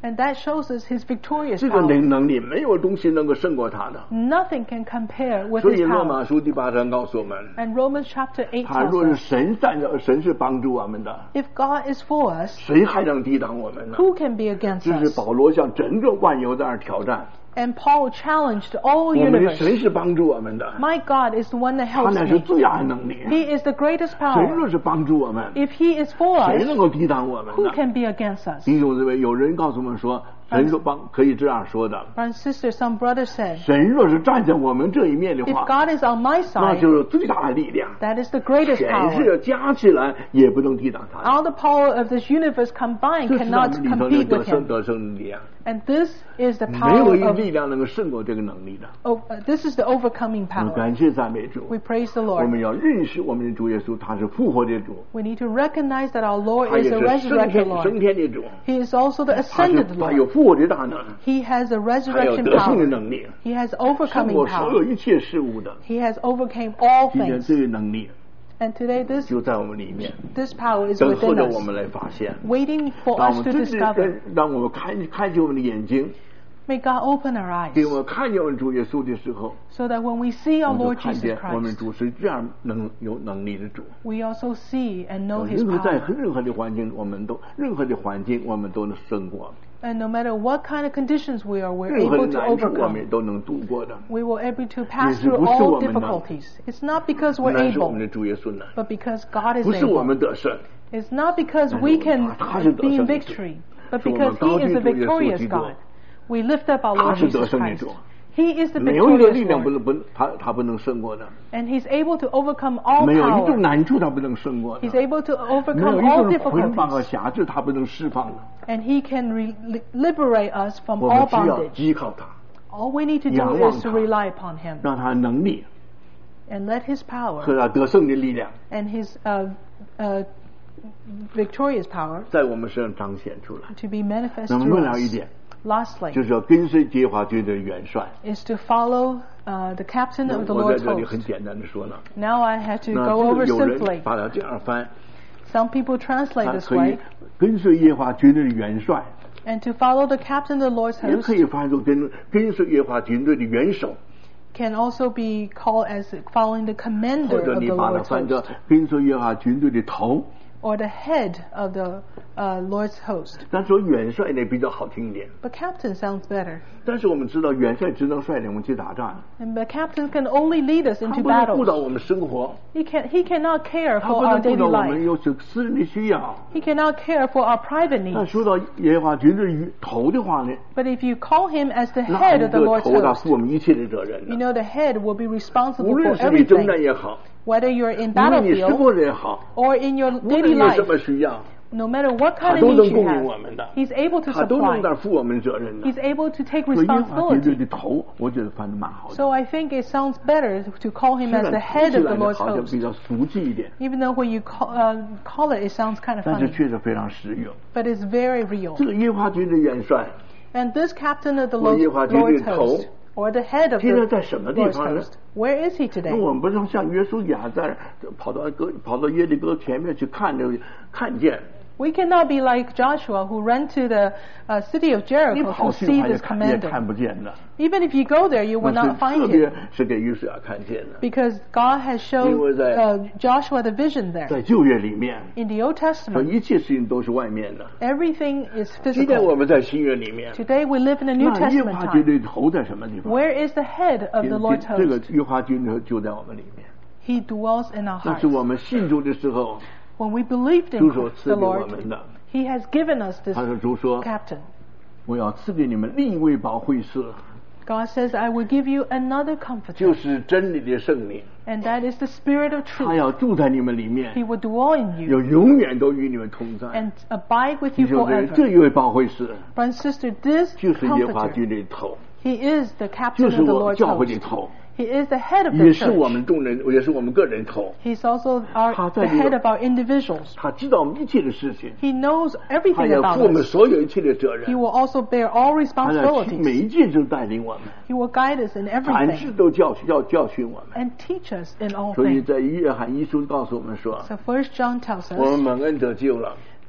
And that shows us his victorious 这个 power. 能能力没有东西能够胜过他的。 Nothing can compare with 所 his 以罗 power. 马书第八章告诉我们， And Romans chapter eight 他 tells 若是 us, 神站着，神是帮助我们的， if God is for us, 谁还能抵挡我们呢？ who can be against 这是 us? 保罗向整个万有在那儿挑战。 And Paul challenged all 我们的 universe. 神是帮助我们的， My God is the one that 他 helps 乃是 me. 最大的能力。 He is the greatest 神 power. 若是帮助我们， If he is for 谁能 us, 够抵挡我们 who 呢？ can be against us? 弟兄姊妹，有人告诉我们说，神说帮可以这样说的： Brothers and sisters, some brothers said, 神若是站在我们这一面的 if 话， God is on my 那 side, 就是最大的力量。 that is the greatest 全 power. 世界加起来也不能抵挡他。 All the power of this universe combined 这是他 cannot 们里头的 compete 得 with 胜 him. 得胜的力量， And this is the 没 power 有一 of, 力量能够胜过这个能力的。 oh, uh, this is the overcoming 我们 power. 感谢赞美主。 We praise the 我 Lord. 们要认识我们的主耶稣，他是复活的主， We need to recognize that our Lord 他 is 也 a 是升 resurrected 天 Lord. 升天的主， He is also the 他是 ascended 他有 Lord. 复活的大能， He has a 还有 resurrection 得胜的 power. 能力， He has 胜 overcoming 过所有 power. 一切事物的。 He has overcame all 今天 things. 这个能力 And today this 就在我们里面， this power is 等候 within 着我 us, 们来发现。 waiting for 让我 us 们 to 真正 discover. 让我们开开启我们的眼睛， May God open our 给 eyes 我们看见我们主耶稣的时候， so that when we see 我 our 们就 Lord 看 Jesus 见我们 Christ, 主是这样能有能力的主。 we also see and know His 任何在 power. 任何的环境，我们都任何的环境我们都能胜过， And no matter what kind of conditions we are, we're 任何的 able to 难处我们 overcome. 也都能度过的。 We were able to pass 也是 through 不是 all 我们的， difficulties. It's not because we're 那是我们 able, 的主耶稣呢， but because God is 不是我们 able. 得胜， It's not because 但是 we 我们 can 他是得 be 胜 in 的主， victory, but 是我们 because 高 He 举 is a 主耶稣 victorious 基督， God. We lift up our 他 Lord 是得 Jesus 胜的 Christ. 主， He is the 没有一个力 victorious 量不 Lord, 能不他他不能胜过的， and He's able to overcome all 没有一种 power. 难处他不能胜过的， He's able to 没有 overcome 一 all 种捆绑和 difficulties, 辖制他不能释放的。 and He can re- li- liberate us from 我们 all 只要 bondage. 依靠他， All we need to 仰 do 望 is to 他。 rely upon Him 让他能力 and let His power 和他得胜的力量 and His uh, uh, victorious power 在我们身上彰显出来。 to be manifest 那么 through 末了一 us. 点， Lastly, 就是要跟随耶和华军队的元帅。 is to follow uh, the captain 那 of the 我在 Lord's 这里很 host. 简单的说呢， Now I had to 那 go 这 over 个有人 simply. 把它这样翻， Some people translate 他 this 可以 way, 跟随耶和华军队的元帅， and to follow the captain of the Lord's 也 host 可以翻作跟跟随耶和华军队的元首， can also be called as following the 或 commander 者 of 你 the 把它 Lord's 翻作 host, 跟随耶和华军队的头。 or the head of the uh, Lord's host. 但说元帅呢比较好听一点， But captain sounds better. 但是我们知道元帅只能率领我们去打仗， And the captain can only lead us 他 into 不能顾到 battles. 我们生活， He can he cannot care 他 for 不 our 能顾 daily 到我们 life. 有些私人的需要。 He cannot care for our private 那 needs. 说到耶和华军队的头的话呢， But if you call him as the 那 head 这 of the 个 Lord's 头他 host, 负我们一切的责任 you 的。 know the head will be 无 responsible for 论是你征战 everything. 也好， Whether you're in 无论你生 battlefield 活也好， or in your 无 daily 论有什 life, 么需要， no matter what 他 kind 都 of 能 needs 供 you 应我 have, 们的， He's able to 他都能 supply. 在负我们责任的。 He's able to take 所以耶和华军队 responsibility. 的头，我觉得翻的蛮好的。 So I think it sounds better to call him 虽 as 然 the 听 head 起 of 来 the 呢 Lord's 好像 host. 比较俗气一点， Even though when you call, uh, call it, it sounds kind of 但是 funny. 确实非常实用。 But it's very real. 这个耶和华军的元帅， And this captain of the 我 Lord's, 耶和华军队 Lord's 的头， host, or the head of 现在 the 在什么地 Lord's 方呢？ host, where is he 那 today? 我们不是像约书亚在跑到哥跑到耶利哥前面去看这个看见， We cannot be like Joshua who ran to the uh, city of 你 Jericho 跑 to 去 see 他也 this 看也看 commander. 不见的。 Even if you go there, you will 那 not 是 find 特别 him. 是给约书亚看见的， Because God has shown 因为在- uh, Joshua the vision there. 在旧约里面， In the Old 说 Testament, 一切事情都是外面的。 everything is 今天我 physical. 们在新约里面， Today we live in a New 那耶和 Testament 华军 time. 队头在什么地方？ Where is the head of the Lord's 这个 host? 耶和华军队就在我们里面。 He dwells in our 那 hearts. 是我们信主的时候， When we believed 主 in 所赐 the 给我 Lord, 们的。 He has given us this 他说：“主说， captain. 我要赐给你们另一位保惠师， God says, I will give you another 就 comforter, 是真理的圣灵， and that is the Spirit of 他 truth. 要住在你们里 He 面， will dwell in you 有永远都与你们同在。 and abide with 弟 you 兄姊妹， forever. 这一位保惠师 Brother and sister, this 就是耶和华 comforter, 军队的头， he is the captain 就 of 是 the 我 Lord's 教会的 host. 头， He is the head of 也 the 是我 church. 们众人，也是我们个人头。 He's also our, 他 the 在这个- head of our individuals. 他知道我们一切的事情， He knows 他 everything 要 about 负我们 us. 所有一切的责任 He，will also bear all 他要去每 responsibilities. 一件都带领我们， He will guide us in 凡事 everything 都教训要教训我们。 and teach us in all 所以 things. 在约翰一书告诉我们说， So First John tells 我们 us, 蒙恩得救了，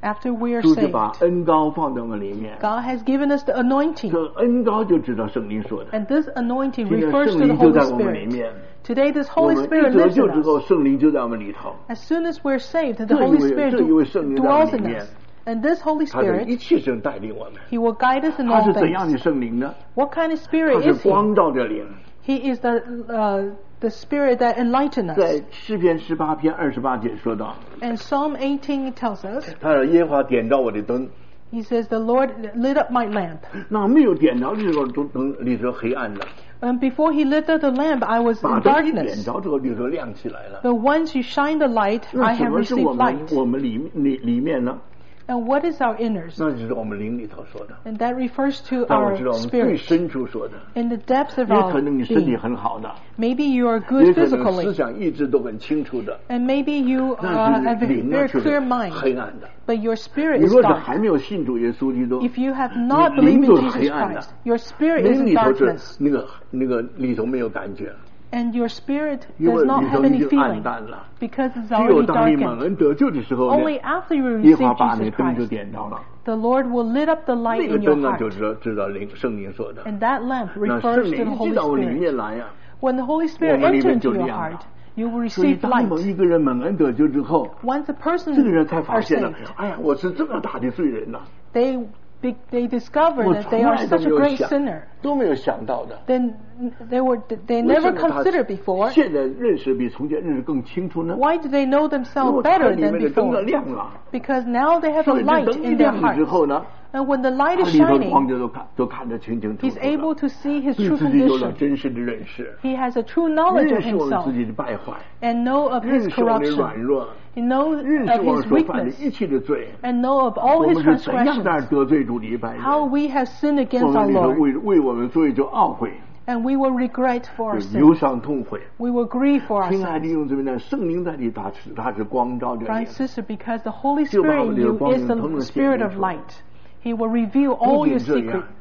After we are 主就 saved, 把恩膏放在我们里面， God has given us the anointing. 这恩膏就知道圣灵说的。 And this anointing 今天 refers 圣 to the 灵就 Holy 在我们里 Spirit. 面， Today, this 我 Holy 们一 Spirit 得 lives 救 in 之后， us. 圣灵就在我们里头， As soon as we're saved, the 这 Holy 一位 Spirit 这一位圣灵在我 dwells 们里 in 面， us. And this Holy 他是一 Spirit, 切生带领我们。 He will guide us in 他 all 是怎样 things. 的圣灵呢？ What kind of 他 Spirit 是 is He? 光照的灵。 He is the uh, the Spirit that enlightens 在 us. 诗篇十八篇二十八节说到， And Psalm eighteen tells us, 他说耶和华点着我的灯， He says, The Lord lit up my lamp. 那没有点着的时候，灯灯里头黑暗的， And before He lit up the lamp, I was 把 in 灯一点 darkness. 着之后，里头亮起来了。 But once you shine the light, 那 I 什 have 么是我 received 们 light. 我们里里里面呢？ And what is our inners? 那就是我们灵里头说的。 And that refers to 但我 our 知道我们最 spirit. 深处说的， In the depths of 也 our 可能你身体 being. 很好的， Maybe you are 也 good 可能思 physically. 想意志都很清楚的， And maybe you 但 uh, 是 have a 灵呢 very 却 clear 是 mind. 黑暗的。 But your spirit 你 is 若是 dark. 还没有信主耶稣基督， If you have not 你灵 believed 就 in 是 Jesus 黑暗的， Christ, your spirit is 灵 in 里头是 darkness. 那个那个里头没有感觉， And your spirit 因 does 为 not 里 have 头已 any 经暗 feeling 淡了。 because it's 只有 already 当你蒙 darkened. 恩得救的时候呢， Only after you 耶和 receive 华把那 Jesus 灯就 Christ, 点着了。 the Lord will lit up the light 那个 in your 灯啊，就 heart. 知道知道灵圣灵说的。 And that lamp 那 refers 圣 to the 灵进 Holy 到我里 Spirit. 面来呀， When the Holy Spirit 我们里 enters 面就 into your 亮了。 heart, you will 所以 receive 当某 light. 一个人蒙恩得救之后， Once a 这个人 person 才发 are 现了 saved,， 哎呀，我是这么大的罪人呐， they be, they discover 我 that 从 they are 来都 such 没 a 有 great 想 sinner. 都没有想到的。 Then they were they 为什 never 么他 considered before. 现在认识比从前认识更清楚呢？ Why do they know 因 themselves 为他 better 里 than 面的灯啊 before? 亮了， Because now they have 所 a 以这 light 灯一 in their 亮了之 hearts. 后呢， And when the light 他 is 里头的光 shining, 就都看都看得清清楚 he's 楚 able 的， to see his 对 true 自己有了 condition. 真实的认识， He has a true knowledge 认 of 识我们 himself 自己的败坏， and know of 认 his 识我们的软 corruption. 弱， He knows 认 of 识我们 his 所犯的 weakness 一切的罪， and know of all 我 his 们是怎样在 transgressions. 得罪主的一般人， How we have sinned 我 against 们 our 里头 Lord. 为为我们罪就懊悔， And we will regret for our 就忧 sins. 伤痛悔。 We will grieve for our 亲爱的弟 sins. 兄姊妹呢，圣灵在里，他是他是光照着 Brother 你 and，sister, because the Holy 就把 Spirit 我 in 们的 you 光 is 明 the 通通显 Spirit 明 of 出来。 light. He will reveal 不 all 仅 your 这样 secret.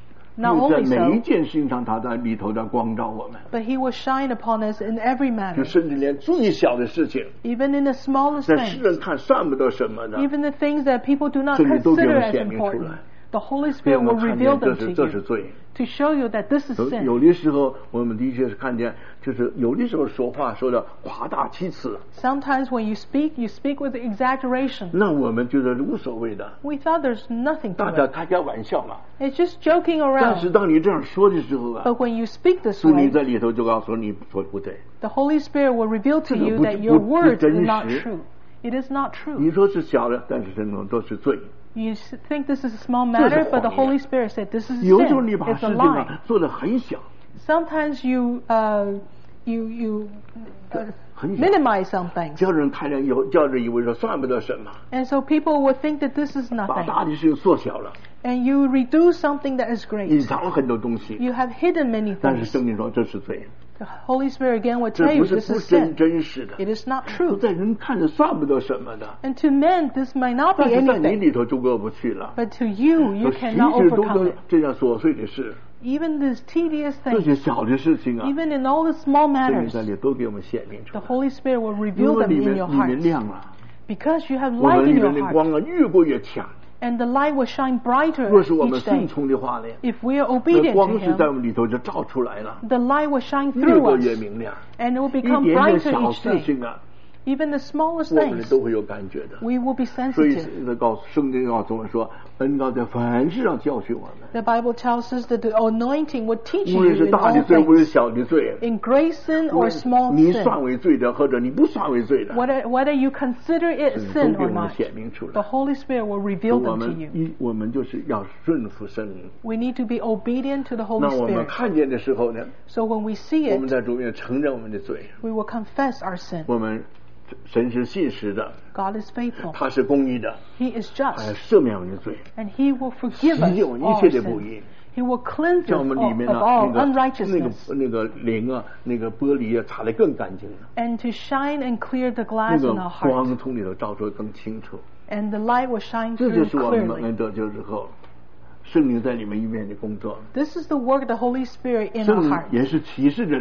Not 就在 only 每一 so, 件事情上，他在里头在光照我们， but He will shine upon us in every 就 matter. 甚至连最小的事情， Even in the smallest 在世 things. 人看算不得什么的， Even the things that people do not 甚至都给我 consider 们 as 显明出 important. 来， The Holy 给我 Spirit 们 will 看 reveal 见这 them 是 to 这是 you 罪。 to show you that this is 有 sin. 有的时候，我们的确是看见，就是有的时候说话说的夸大其词， Sometimes when you speak, you speak with exaggeration. 那我们觉得无所谓的， We thought there's nothing 大 to 家 it. 开开玩笑嘛。 It's just joking 但是 around. 当你这样说的时候啊， But when you speak this 圣灵 way, 在里头就告诉你说不对。 the Holy Spirit will reveal to 这个 you 不- that your 不- 不 words 真 are not 实。 true. It is not true. 你说是小的，但是真正都是罪。 You s- think this is a small matter, but the Holy Spirit said this is 有时候 sin. 你把 It's 事 a 情 lie. 啊做得很小， Sometimes you uh, you you uh, 很小， minimize some things, 叫人看见以后，叫人以为说算不得什么， and so people will think that this is 把 nothing, 大的事情缩小了， and you reduce something that is 隐 great. 藏了很多东西。 You have hidden many 但是 things. 圣经说这是罪， The Holy Spirit again will 这 tell 不 you 是 this 不 is 真 sin. 真实的， It is not 不 true. 在人看着算不得什么的， And to men, this might not be 但是在你 anything. 里头就过不去了。 But to you, you 许 cannot 许多 overcome 多 it. 这样琐碎的事， Even these tedious 这些 things, 小的事情啊， even in all the small 圣灵 matters, 在里都给我们显明出 the 来。 Holy Spirit will 因 reveal 为 them 里 in 面 your 里面 heart. 亮了， Because you have 我 light 们 in 里 your 面的 heart. 光啊越过越强。 And the light will shine brighter 若是我们 each 顺 day. 从的话呢， If we are 那 obedient to 光是在 Him, 我们里头就照出来了， the light will shine 越 through 过越 us. 明亮。 And it will 一 become 点点 brighter 小 each 事 day. 情啊， Even the smallest 我们 things, 都会有感觉的。 we will be 所以 sensitive. 那告诉圣经告诉我们说，恩膏在凡事上教训我们， The Bible tells us that the anointing will teach 无 you 论是 in 大的 all 罪，无论 things. 是小的罪， In great sin or small 你 sin. 算为罪的，或者你不算为罪的， Whether, whether you consider it 是都 sin 给 or 我们 not, 显明出 the 来。 Holy Spirit will 所以 reveal 我 them to 们 you. 一我们就是要顺服圣灵。 We need to be obedient to the 那 Holy 我们 Spirit. 看见的时候呢， So when we see 我们 it, 在主面承认我们的罪， we will confess our sin. 我们神是信实的， God is faithful. 他是公义的， He is 他要 just. 赦免我们的罪， And He will forgive 洗 us 净我们 all 一 our 切的不 sin. 义。 He will cleanse us 像我们里 of, 面 of 呢， all 那个那 unrighteousness. 个那个灵啊，那个玻璃啊，擦得更干净了， And to shine and clear the 那 glass 个 in our heart. 光从里头照出来更清楚。 And the light will shine 这就 through 是我们 clearly. 恩得救之后，圣灵在你们里面的工作。 This is the work of the Holy Spirit in 圣 our 灵 heart. 也是启示的灵，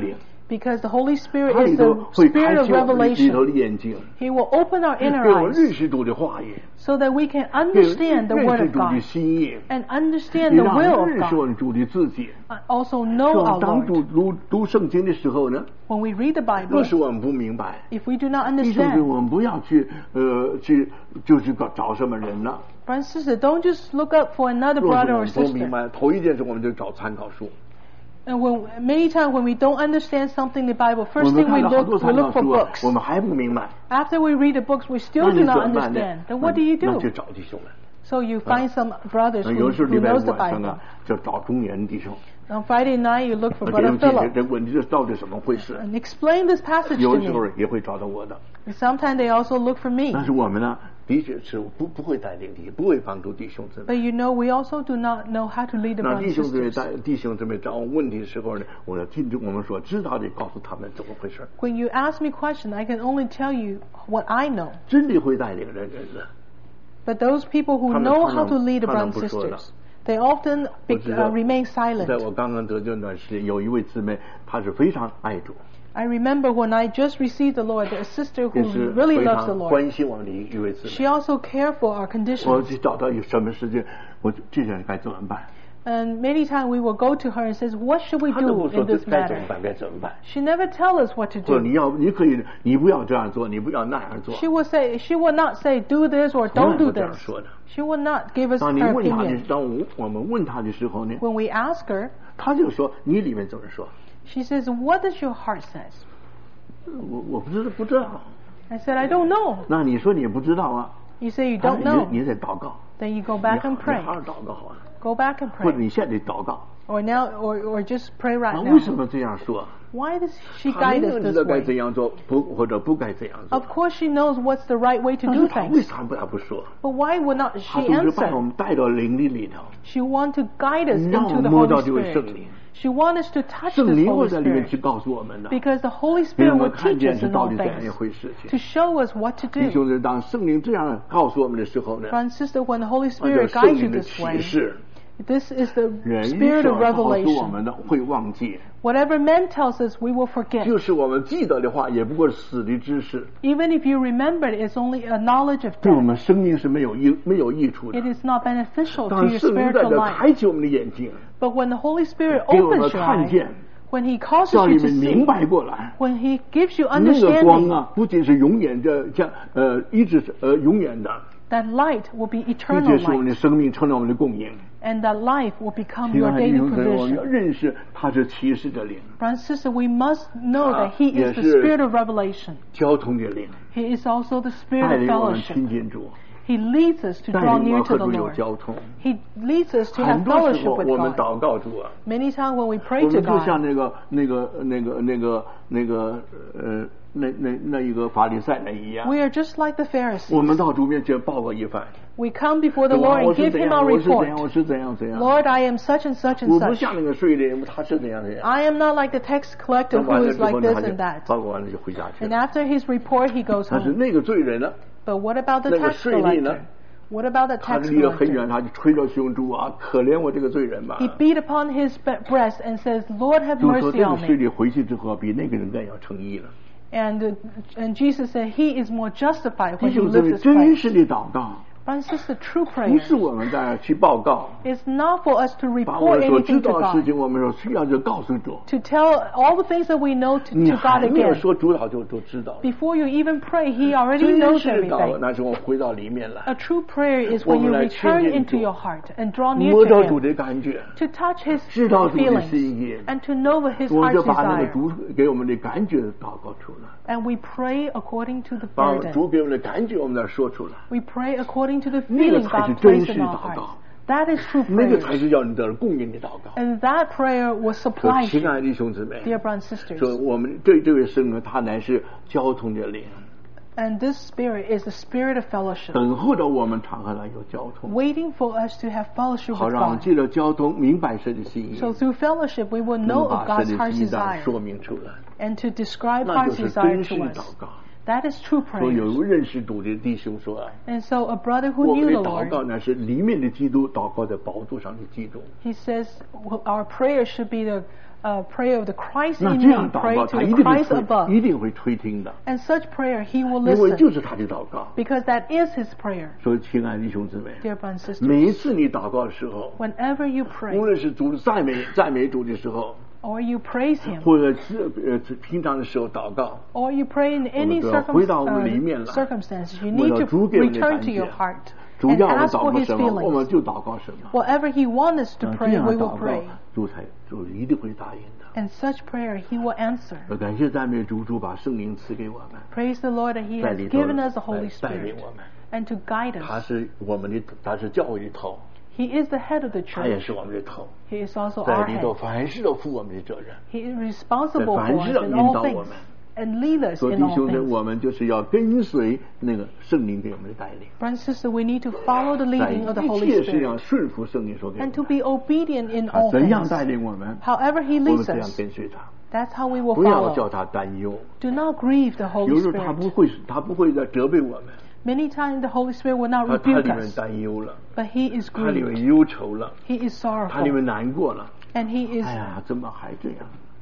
Because the Holy 他 Spirit 里 is 头 the 会 spirit 开 of 启我们里头的 revelation. 眼睛， He will open our 给 inner 我们 eyes 认识主的话语， so that we can 给 understand the 认 Word 识 of 主的 God 心意， and understand 也 the 让 will 人认 of 识我 God. 们主的自己。 And also know 就 our 当主 Lord. 读读圣经的时候呢， When we read the 若 Bible, 是我们不明白， if we do not 弟兄姊妹， understand, 我们不要去呃去就是找找什么人了。 brother and sister, don't just look up for another 若是 brother 我 or 们不明 sister. 白，头一件事我们就找参考书。 And when many times when we don't understand something in the Bible, 我 first 们 thing we 看到好 look 多 we 参考 look for 书啊， books. 我们还不明白， After we read the books, we still 那 do 你 not 怎么办呢 understand. Then what do you 那就 do? 找弟兄们。 So you find some brothers 那 who, 有时候 who 礼拜 knows 五 the 晚上 Bible. 啊，就找中年弟兄， On Friday night, you look for 而 Brother 且这 Philip 这问题这到底怎么回事？ and explain this passage 有 to 时候 me. 也会找到我的。 Sometimes they also look for me. 但是我们呢，的确是不不会带领弟，不会帮助弟兄姊 But 妹。 you know, we also do not know how to lead the 那 brothers 弟 and 兄姊妹 sisters. 在弟兄姊妹掌握问题的时候呢，我要听着我们所知道的，告诉他们怎么回事。 When you ask me questions, I can only tell you what I know. 真的会带领人人的。 But those people who 他们 know 常 how 常 to lead the 常常 brothers 不 and 说的。 sisters, they often be, 我知道 uh, remain 在 silent. 我刚刚得救那段时间，有一位姊妹，她是非常爱主， I remember when I just received the Lord, a sister 也 who 是 really 非 loves the 常 Lord. 关心我们的一位姊 She 妹。 also cared for our 我 conditions. 去找到有什么事情，我就这下该怎么办？ And many times we will go to her and says, what should we 她都不 do 说 in this 该怎么 matter? 办，该怎么办。 She never tells us what to 说你 do. 要，你可以，你不要这样做，你不要那样做。 She will say, she will not say, do this or 从来 don't do 不这样 this. 说的。 She will not give us 当你 her 问她的 opinion.， 当我我们问她的时候呢， When we ask her, 她就说你里面怎么说？ she says, what does your heart says? 我我不知道不知道。 I said, I don't know. 那你说你不知道啊？ You say you 啊 don't 你 know. 你得祷告， Then you go 你 back 好 and 你 pray. 好好祷告好了， Go back and 或者 pray. 你现在祷告。 Or now, or, or just pray 啊， right 为什 now. 么这样说？ Why does she 他 guide 明 us 明知 this 道该怎 way? 样做，不或者不该怎样做 Of。course she knows what's the right way to 但 do 是他为 things. 啥不要不说？ But why would not 他 she 总是把我 answer? 们带到灵力里头， She wants to guide us 让我 into 们 the 摸 Holy 到这位圣 Spirit. 灵， She wants us to touch this 圣灵 Holy 会在里面 Spirit. 去告诉我们的， Because the Holy 给我 Spirit 们 will 看 teach 见 us 是 in 到 all 底怎样一 things. 回事 To 情。 show us what to 弟 do. 兄们，当圣灵这样告诉我们的时候呢， Brother and sister, when the Holy 按照 Spirit 圣 guides you 灵的 this 启 way, 示， this is the 人 spirit 所 of 告诉我 revelation. 们的会忘记， Whatever man tells us, we will forget. 就是我们记得的话，也不过是死的知识， Even if you remember it, it's only a knowledge of 对我 death. 们生命是没有益没有益处的 It。is not beneficial to 当 your 圣灵在 spiritual 这 life. 开启我们的眼睛， But when the Holy Spirit 给我们 opens your 看 eyes, 见， when He causes 叫 you 你 to 们明 see, 白过来。 when He gives you 那个光 understanding, 啊，不仅是永远的，像呃一直是呃永远的， that light will be 并 eternal 且是我们 light. 的生命成了我们的供应。 And that life will become 亲 your 爱的弟 daily 兄姊妹，我们要 provision. 认识他是启示的灵， Brother and sister, we must know Ah, that He is the yes, Spirit of revelation. 交通的灵， He is also the 带 Spirit of 领我们 fellowship. 亲近主， He leads us to 带 draw 领我 near 们 to 和 the 主有 Lord. 交通。 He leads us to 很 have 多时 fellowship 候 with 我们 God. 祷告主啊， Many times when we 我 pray to 们就像 God, 那个那个那个那个那个呃那那那一个法利赛人一样， we are just like the 我 Pharisees. 们到主面前报告一番， We come before the 对吧？ Lord 我 and 是 give 怎 Him 样， our 我是怎样， report. 我是怎样怎样。 Lord, I am such and such and 我不 such. 像那个税吏，他是怎样怎样。 I am not like the tax collector 完 who 了 is 之后 like 呢， this 他就 and that. 报告完了就回家去 And 了。 after his report, he goes 但是 home. 那个罪人呢， But what about the 那个 tax 税吏呢？ collector? What about the 他 tax 离得很 collector? 远，他就捶着胸脯啊，可怜我这个罪人吧。 He beat upon his be- breast and says, Lord, have 就说 mercy 这个 on 税 me. 吏回去之后，比那个人更要称义了。 And, uh, and Jesus said he is more justified 弟 when he 兄姊 lives 妹， this 真 way. 实的祷告， But it's just the true 不 prayer. 是我们在去报告， It's not for us to 把我 report 们所知 anything to 道的事 God. 情，我们所需要就告诉主。 To tell all the things that we know to, 你 to 还 God 没有 again. 说主导就就知道了。 Before you even pray, he already 真 knows 实的祷告， everything. 那是我回到里面来， A true prayer is when you 我们来 return 亲近 into 主， your heart and draw near 摸 to 到主 him, 的感觉， to touch his 知道主的 feelings 心意， and to know what his 我们 heart's 就把那个 desire. 主给我们的感觉祷告出来， And we pray according to the 把 burden. 主给我们的感觉我们来说出来， We pray according to the 那个 feeling 才是 God 真 placed 实 in 的 our 祷 hearts. 告， That is true 那个才 prayer. 是要你得供应的祷告。 And that prayer will 所 supply 以，亲 you, 爱的弟兄姊妹， dear brothers and 说 sisters. 我们对这位圣灵，他乃是交通的灵， And this spirit is the spirit of fellowship, 等候着我们敞开来有交通， waiting for us to have fellowship 好 with 让我们 God. 借着交通明白神的心意， So through fellowship, we will 能 know 把 of 神 God's 的 heart's 心意来 desire 说明出来， and to describe 那就 heart's 是 desire 真实 to 的 us. 祷告。 That is true 说 prayer. 有认识主的弟兄说啊， And so a brother 我 who 们 knew 的 the 祷 Lord, 告呢是里面的基督，祷告在宝座上的基督。 he says well, our prayer should be the uh, prayer of the Christ 那 in 这 me, 样祷 pray 告， to 他 the 一定会 Christ 垂， above. 一定会垂听的， And such prayer he will 因为就 listen 是他的祷告。 because that is his prayer. 所以，亲爱的弟兄姊妹， Dear brothers and 每一 sisters, 次你祷告的时候， whenever you 无 pray 论是主赞美赞美主的时候， or you praise him 或者是呃平常的时候祷告， or you pray in any 我们都要回到我们里面 circum- 来。 uh, circumstances, you 为 need 了 to 主给我们的 return 感 to your 谢， heart 主 and 要我们 ask 祷 for 告 his 什么，我们 feelings. 就祷告什么。 Whatever he wants us to 那这 pray, 样 we 祷 will 告 pray. ， 主才主一定会答应的。 And such prayer he will answer. 我感谢赞美主，主把圣灵赐给我们， Praise the Lord that he 在 has 里头 given us the 来 Holy 带领 Spirit 我们。 and to guide 他 us. 是我们的，他是教会的头， He is the head of the 他也 church. 是我们的头， He is also 在 our 里头 head. 凡事都负我们的责任。 He is responsible 在 for 凡事 us 上 in 引 all 导我 things 们。 and lead us 所以 in 弟 all 兄们， things. 我们就是要跟随那个圣灵给我们的带领， Brothers and sisters, we need to follow the 在 leading of the 一 Holy 切事上 Spirit 顺服圣灵所给我 and to 们 be obedient in 他 all 怎样带 things. 领我们， However he 我们 leads 这样 us, 跟随他， that's how we will 不要叫 follow. 他担忧。 Do not grieve the 有 Holy 时候他不 Spirit. 会，他不会在责备我们， Many times the Holy Spirit will not 他他 rebuke 里面 us, 担忧了， but he is 他里面 grieved. 忧愁了， He is 他里 sorrowful. 面难过了。 And he is, 哎呀，怎么还这样？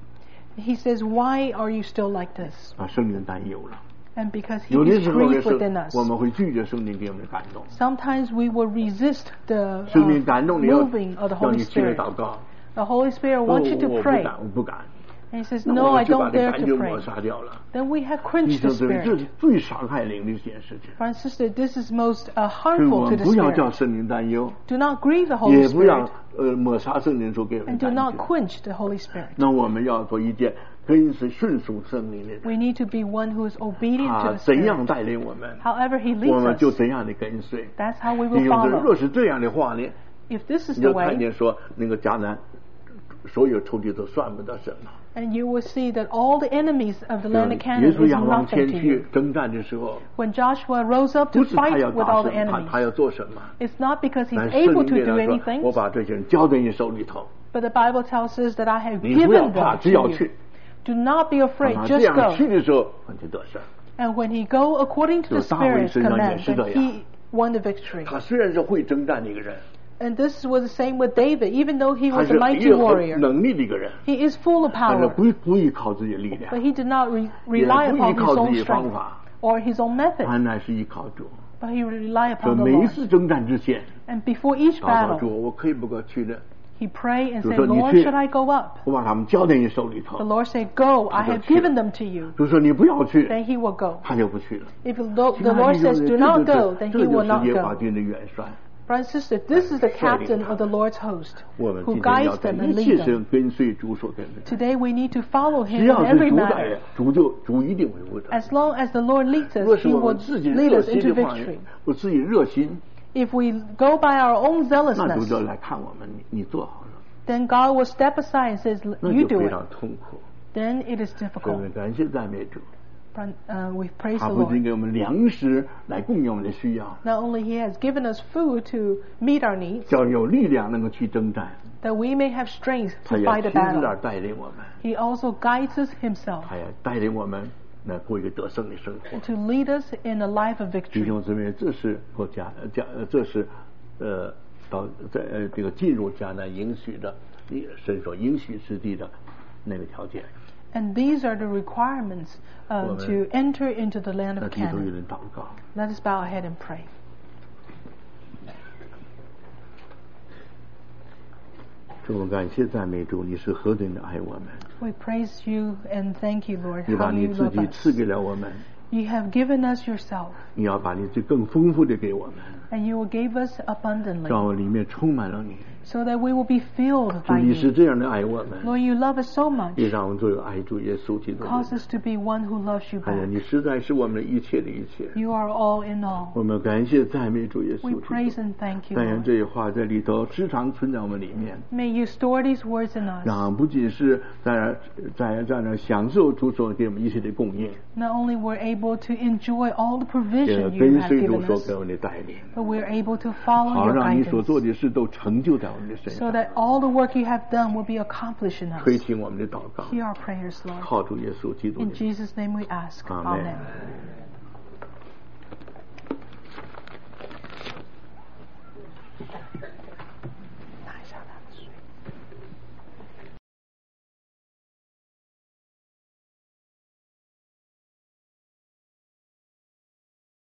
he says, why are you still like this? 啊，圣灵担忧了。 And because he 有的 is 时候也 grieved 是 within us. 我们会拒绝圣灵给我们的感动， Sometimes we will resist the 圣灵 uh, 感动你要 moving of the 让 Holy 你起来 Spirit. 祷告， The Holy Spirit 哦 wants you 我 to 不 pray. 敢，我不敢。 And he says, 那 no, 我 I 就把 don't 这 dare 感 to 觉抹 pray. 杀掉了。 Then we have 弟 quenched 兄 the 姊妹，这 Spirit. 是最伤害灵的一件事情。 Brothers and sisters, this is most uh, 所以我 harmful to 们 the 不要叫 Spirit. 圣灵担忧， Do not grieve the Holy 也不让 Spirit 呃抹杀圣灵所给我们 and 的 do 感 not 觉。 quench the Holy Spirit. 那我们要做一件跟随顺属圣灵的人， We need to be one who is obedient 他 to the 怎 Spirit. 样带领我们， However he 我 leads 们就 us, 怎样的跟随。 that's how we 弟 will 兄姊妹，若 follow. 是这样的话呢， If this is 你 the 就看 way, 见说那个迦南所有仇敌都算不得什么。 and you will see that all the enemies of the land of 耶 Canaan 稣 is 要往 nothing 前 to 去 you. 征战的时候， When Joshua rose up 不 to 是他 fight 要 with 打 all the 什么，他 enemies, 他要做什么？ it's not because he's 但圣 able 灵 to 给 do 他说：“ anything, 我把这些人交在你手里头， but the Bible tells us that I have 你不要 given 怕， them 只要 to you. 去。 Do not be 当 afraid, 他这 just 样去 go. 的时候，他就得胜。 And when he go according to the 就大卫 Spirit's 身上也 command, 是这 then 样。 he won the victory. 他虽然是会征战的一个人， And this was the same with David, even though he 他 was 是 a mighty 也很 warrior. 能力的一个人， He is full of 但是 power, 不不依靠自己的力量 but，he did not re- 也 rely 不依 upon his 靠自 own 己的方 strength 法， or his own method, 他乃是依靠主。 but he relied 所以 upon the 每一 Lord. 次征战之前， And before each 祷告 battle, 主，我可以不可去的？ he prayed and 就 said, 说你 Lord, 去 should I go up? 我把他们交在你手里 The 头。 Lord said, Go, I 他就 have 去了。 given them to you. 就说你不要去， Then he will go. 他就不去了。 If the Lord 亲爱的 Lord 弟兄 says, 姊 Do 妹 not 这就 go, 是 then 这 he 就 will 是 not 耶和华 go. 军的元帅。 Brothers and sisters, this is the 带领 captain 他。 of the Lord's host 我们 who 今天要 guides 在 them 一 and 切 leads 上 them. 跟随主所跟随。 Today we need to follow 只 him 要 in 是 every 主 matter. 带，主就主一定会负责。 As long as the Lord leads 若 us, 是 he 我 will 们自己 lead 热 us 心 into 的话 victory. 我自己热心， If we go by our own 那主 zealousness, 就来看我们，你你做好了， then God will step aside and says, 那 You 就 do 非 it. 常痛苦。 Then it is 所以 difficult. 感谢赞美主， But, uh, we praise 他 the 不仅 Lord. 给我们粮食来供应我们的需要， Not only he has given us food to meet our needs, 叫有力量能够去征战， that we may have strength 他 to 也 fight 亲 the 自来 battle. 带领我们， He also guides us himself 他也带领我们来过一个得胜的生活。 and to lead us in a life of 弟 victory. 兄姊妹，这是国家呃家呃这是呃到在呃这个进入迦南应许的神所应许之地的那个条件。 And these are the requirements uh, Amen. to enter into the land 那 of 低头有 Canaan. 人祷告。 Let us bow our head and pray. 主，我感谢赞美主，你是何等的爱我们， We praise you and thank you, Lord, 你把 how 你 you 自 love 己赐 us. 给了我们， You have given us yourself, 你要把你最更丰富的给我们， and you will give us abundantly, 让我里面充满了你。 so that we will be filled 主， by 你是 you. 这样的爱我们， Lord, you love us so much. 也让我们做有爱主耶稣基督的 Cause 人。 us to be one who loves you 哎呀， back. 你实在是我们的一切的一切。 You are all in all. 我们感谢赞美主耶稣 We 基督。 praise and thank you, 但愿 Lord. 这些话在里头时常存在我们里面， May you store these words in us. 让不仅是在在在那享受主所给我们一切的供应， Not only we're able to enjoy all the 也 provision you 跟 have 随主 given 所 us, 给我们的带领， but we're able to follow 好 your 让你所 guidance, 做的事都成就在我们的身 so 上， that all the work you have done will be accomplished in us. 垂听我们的祷告， Hear our prayers, Lord. 靠主耶稣基督的 In 名。 Jesus' name we ask. Amen. Amen.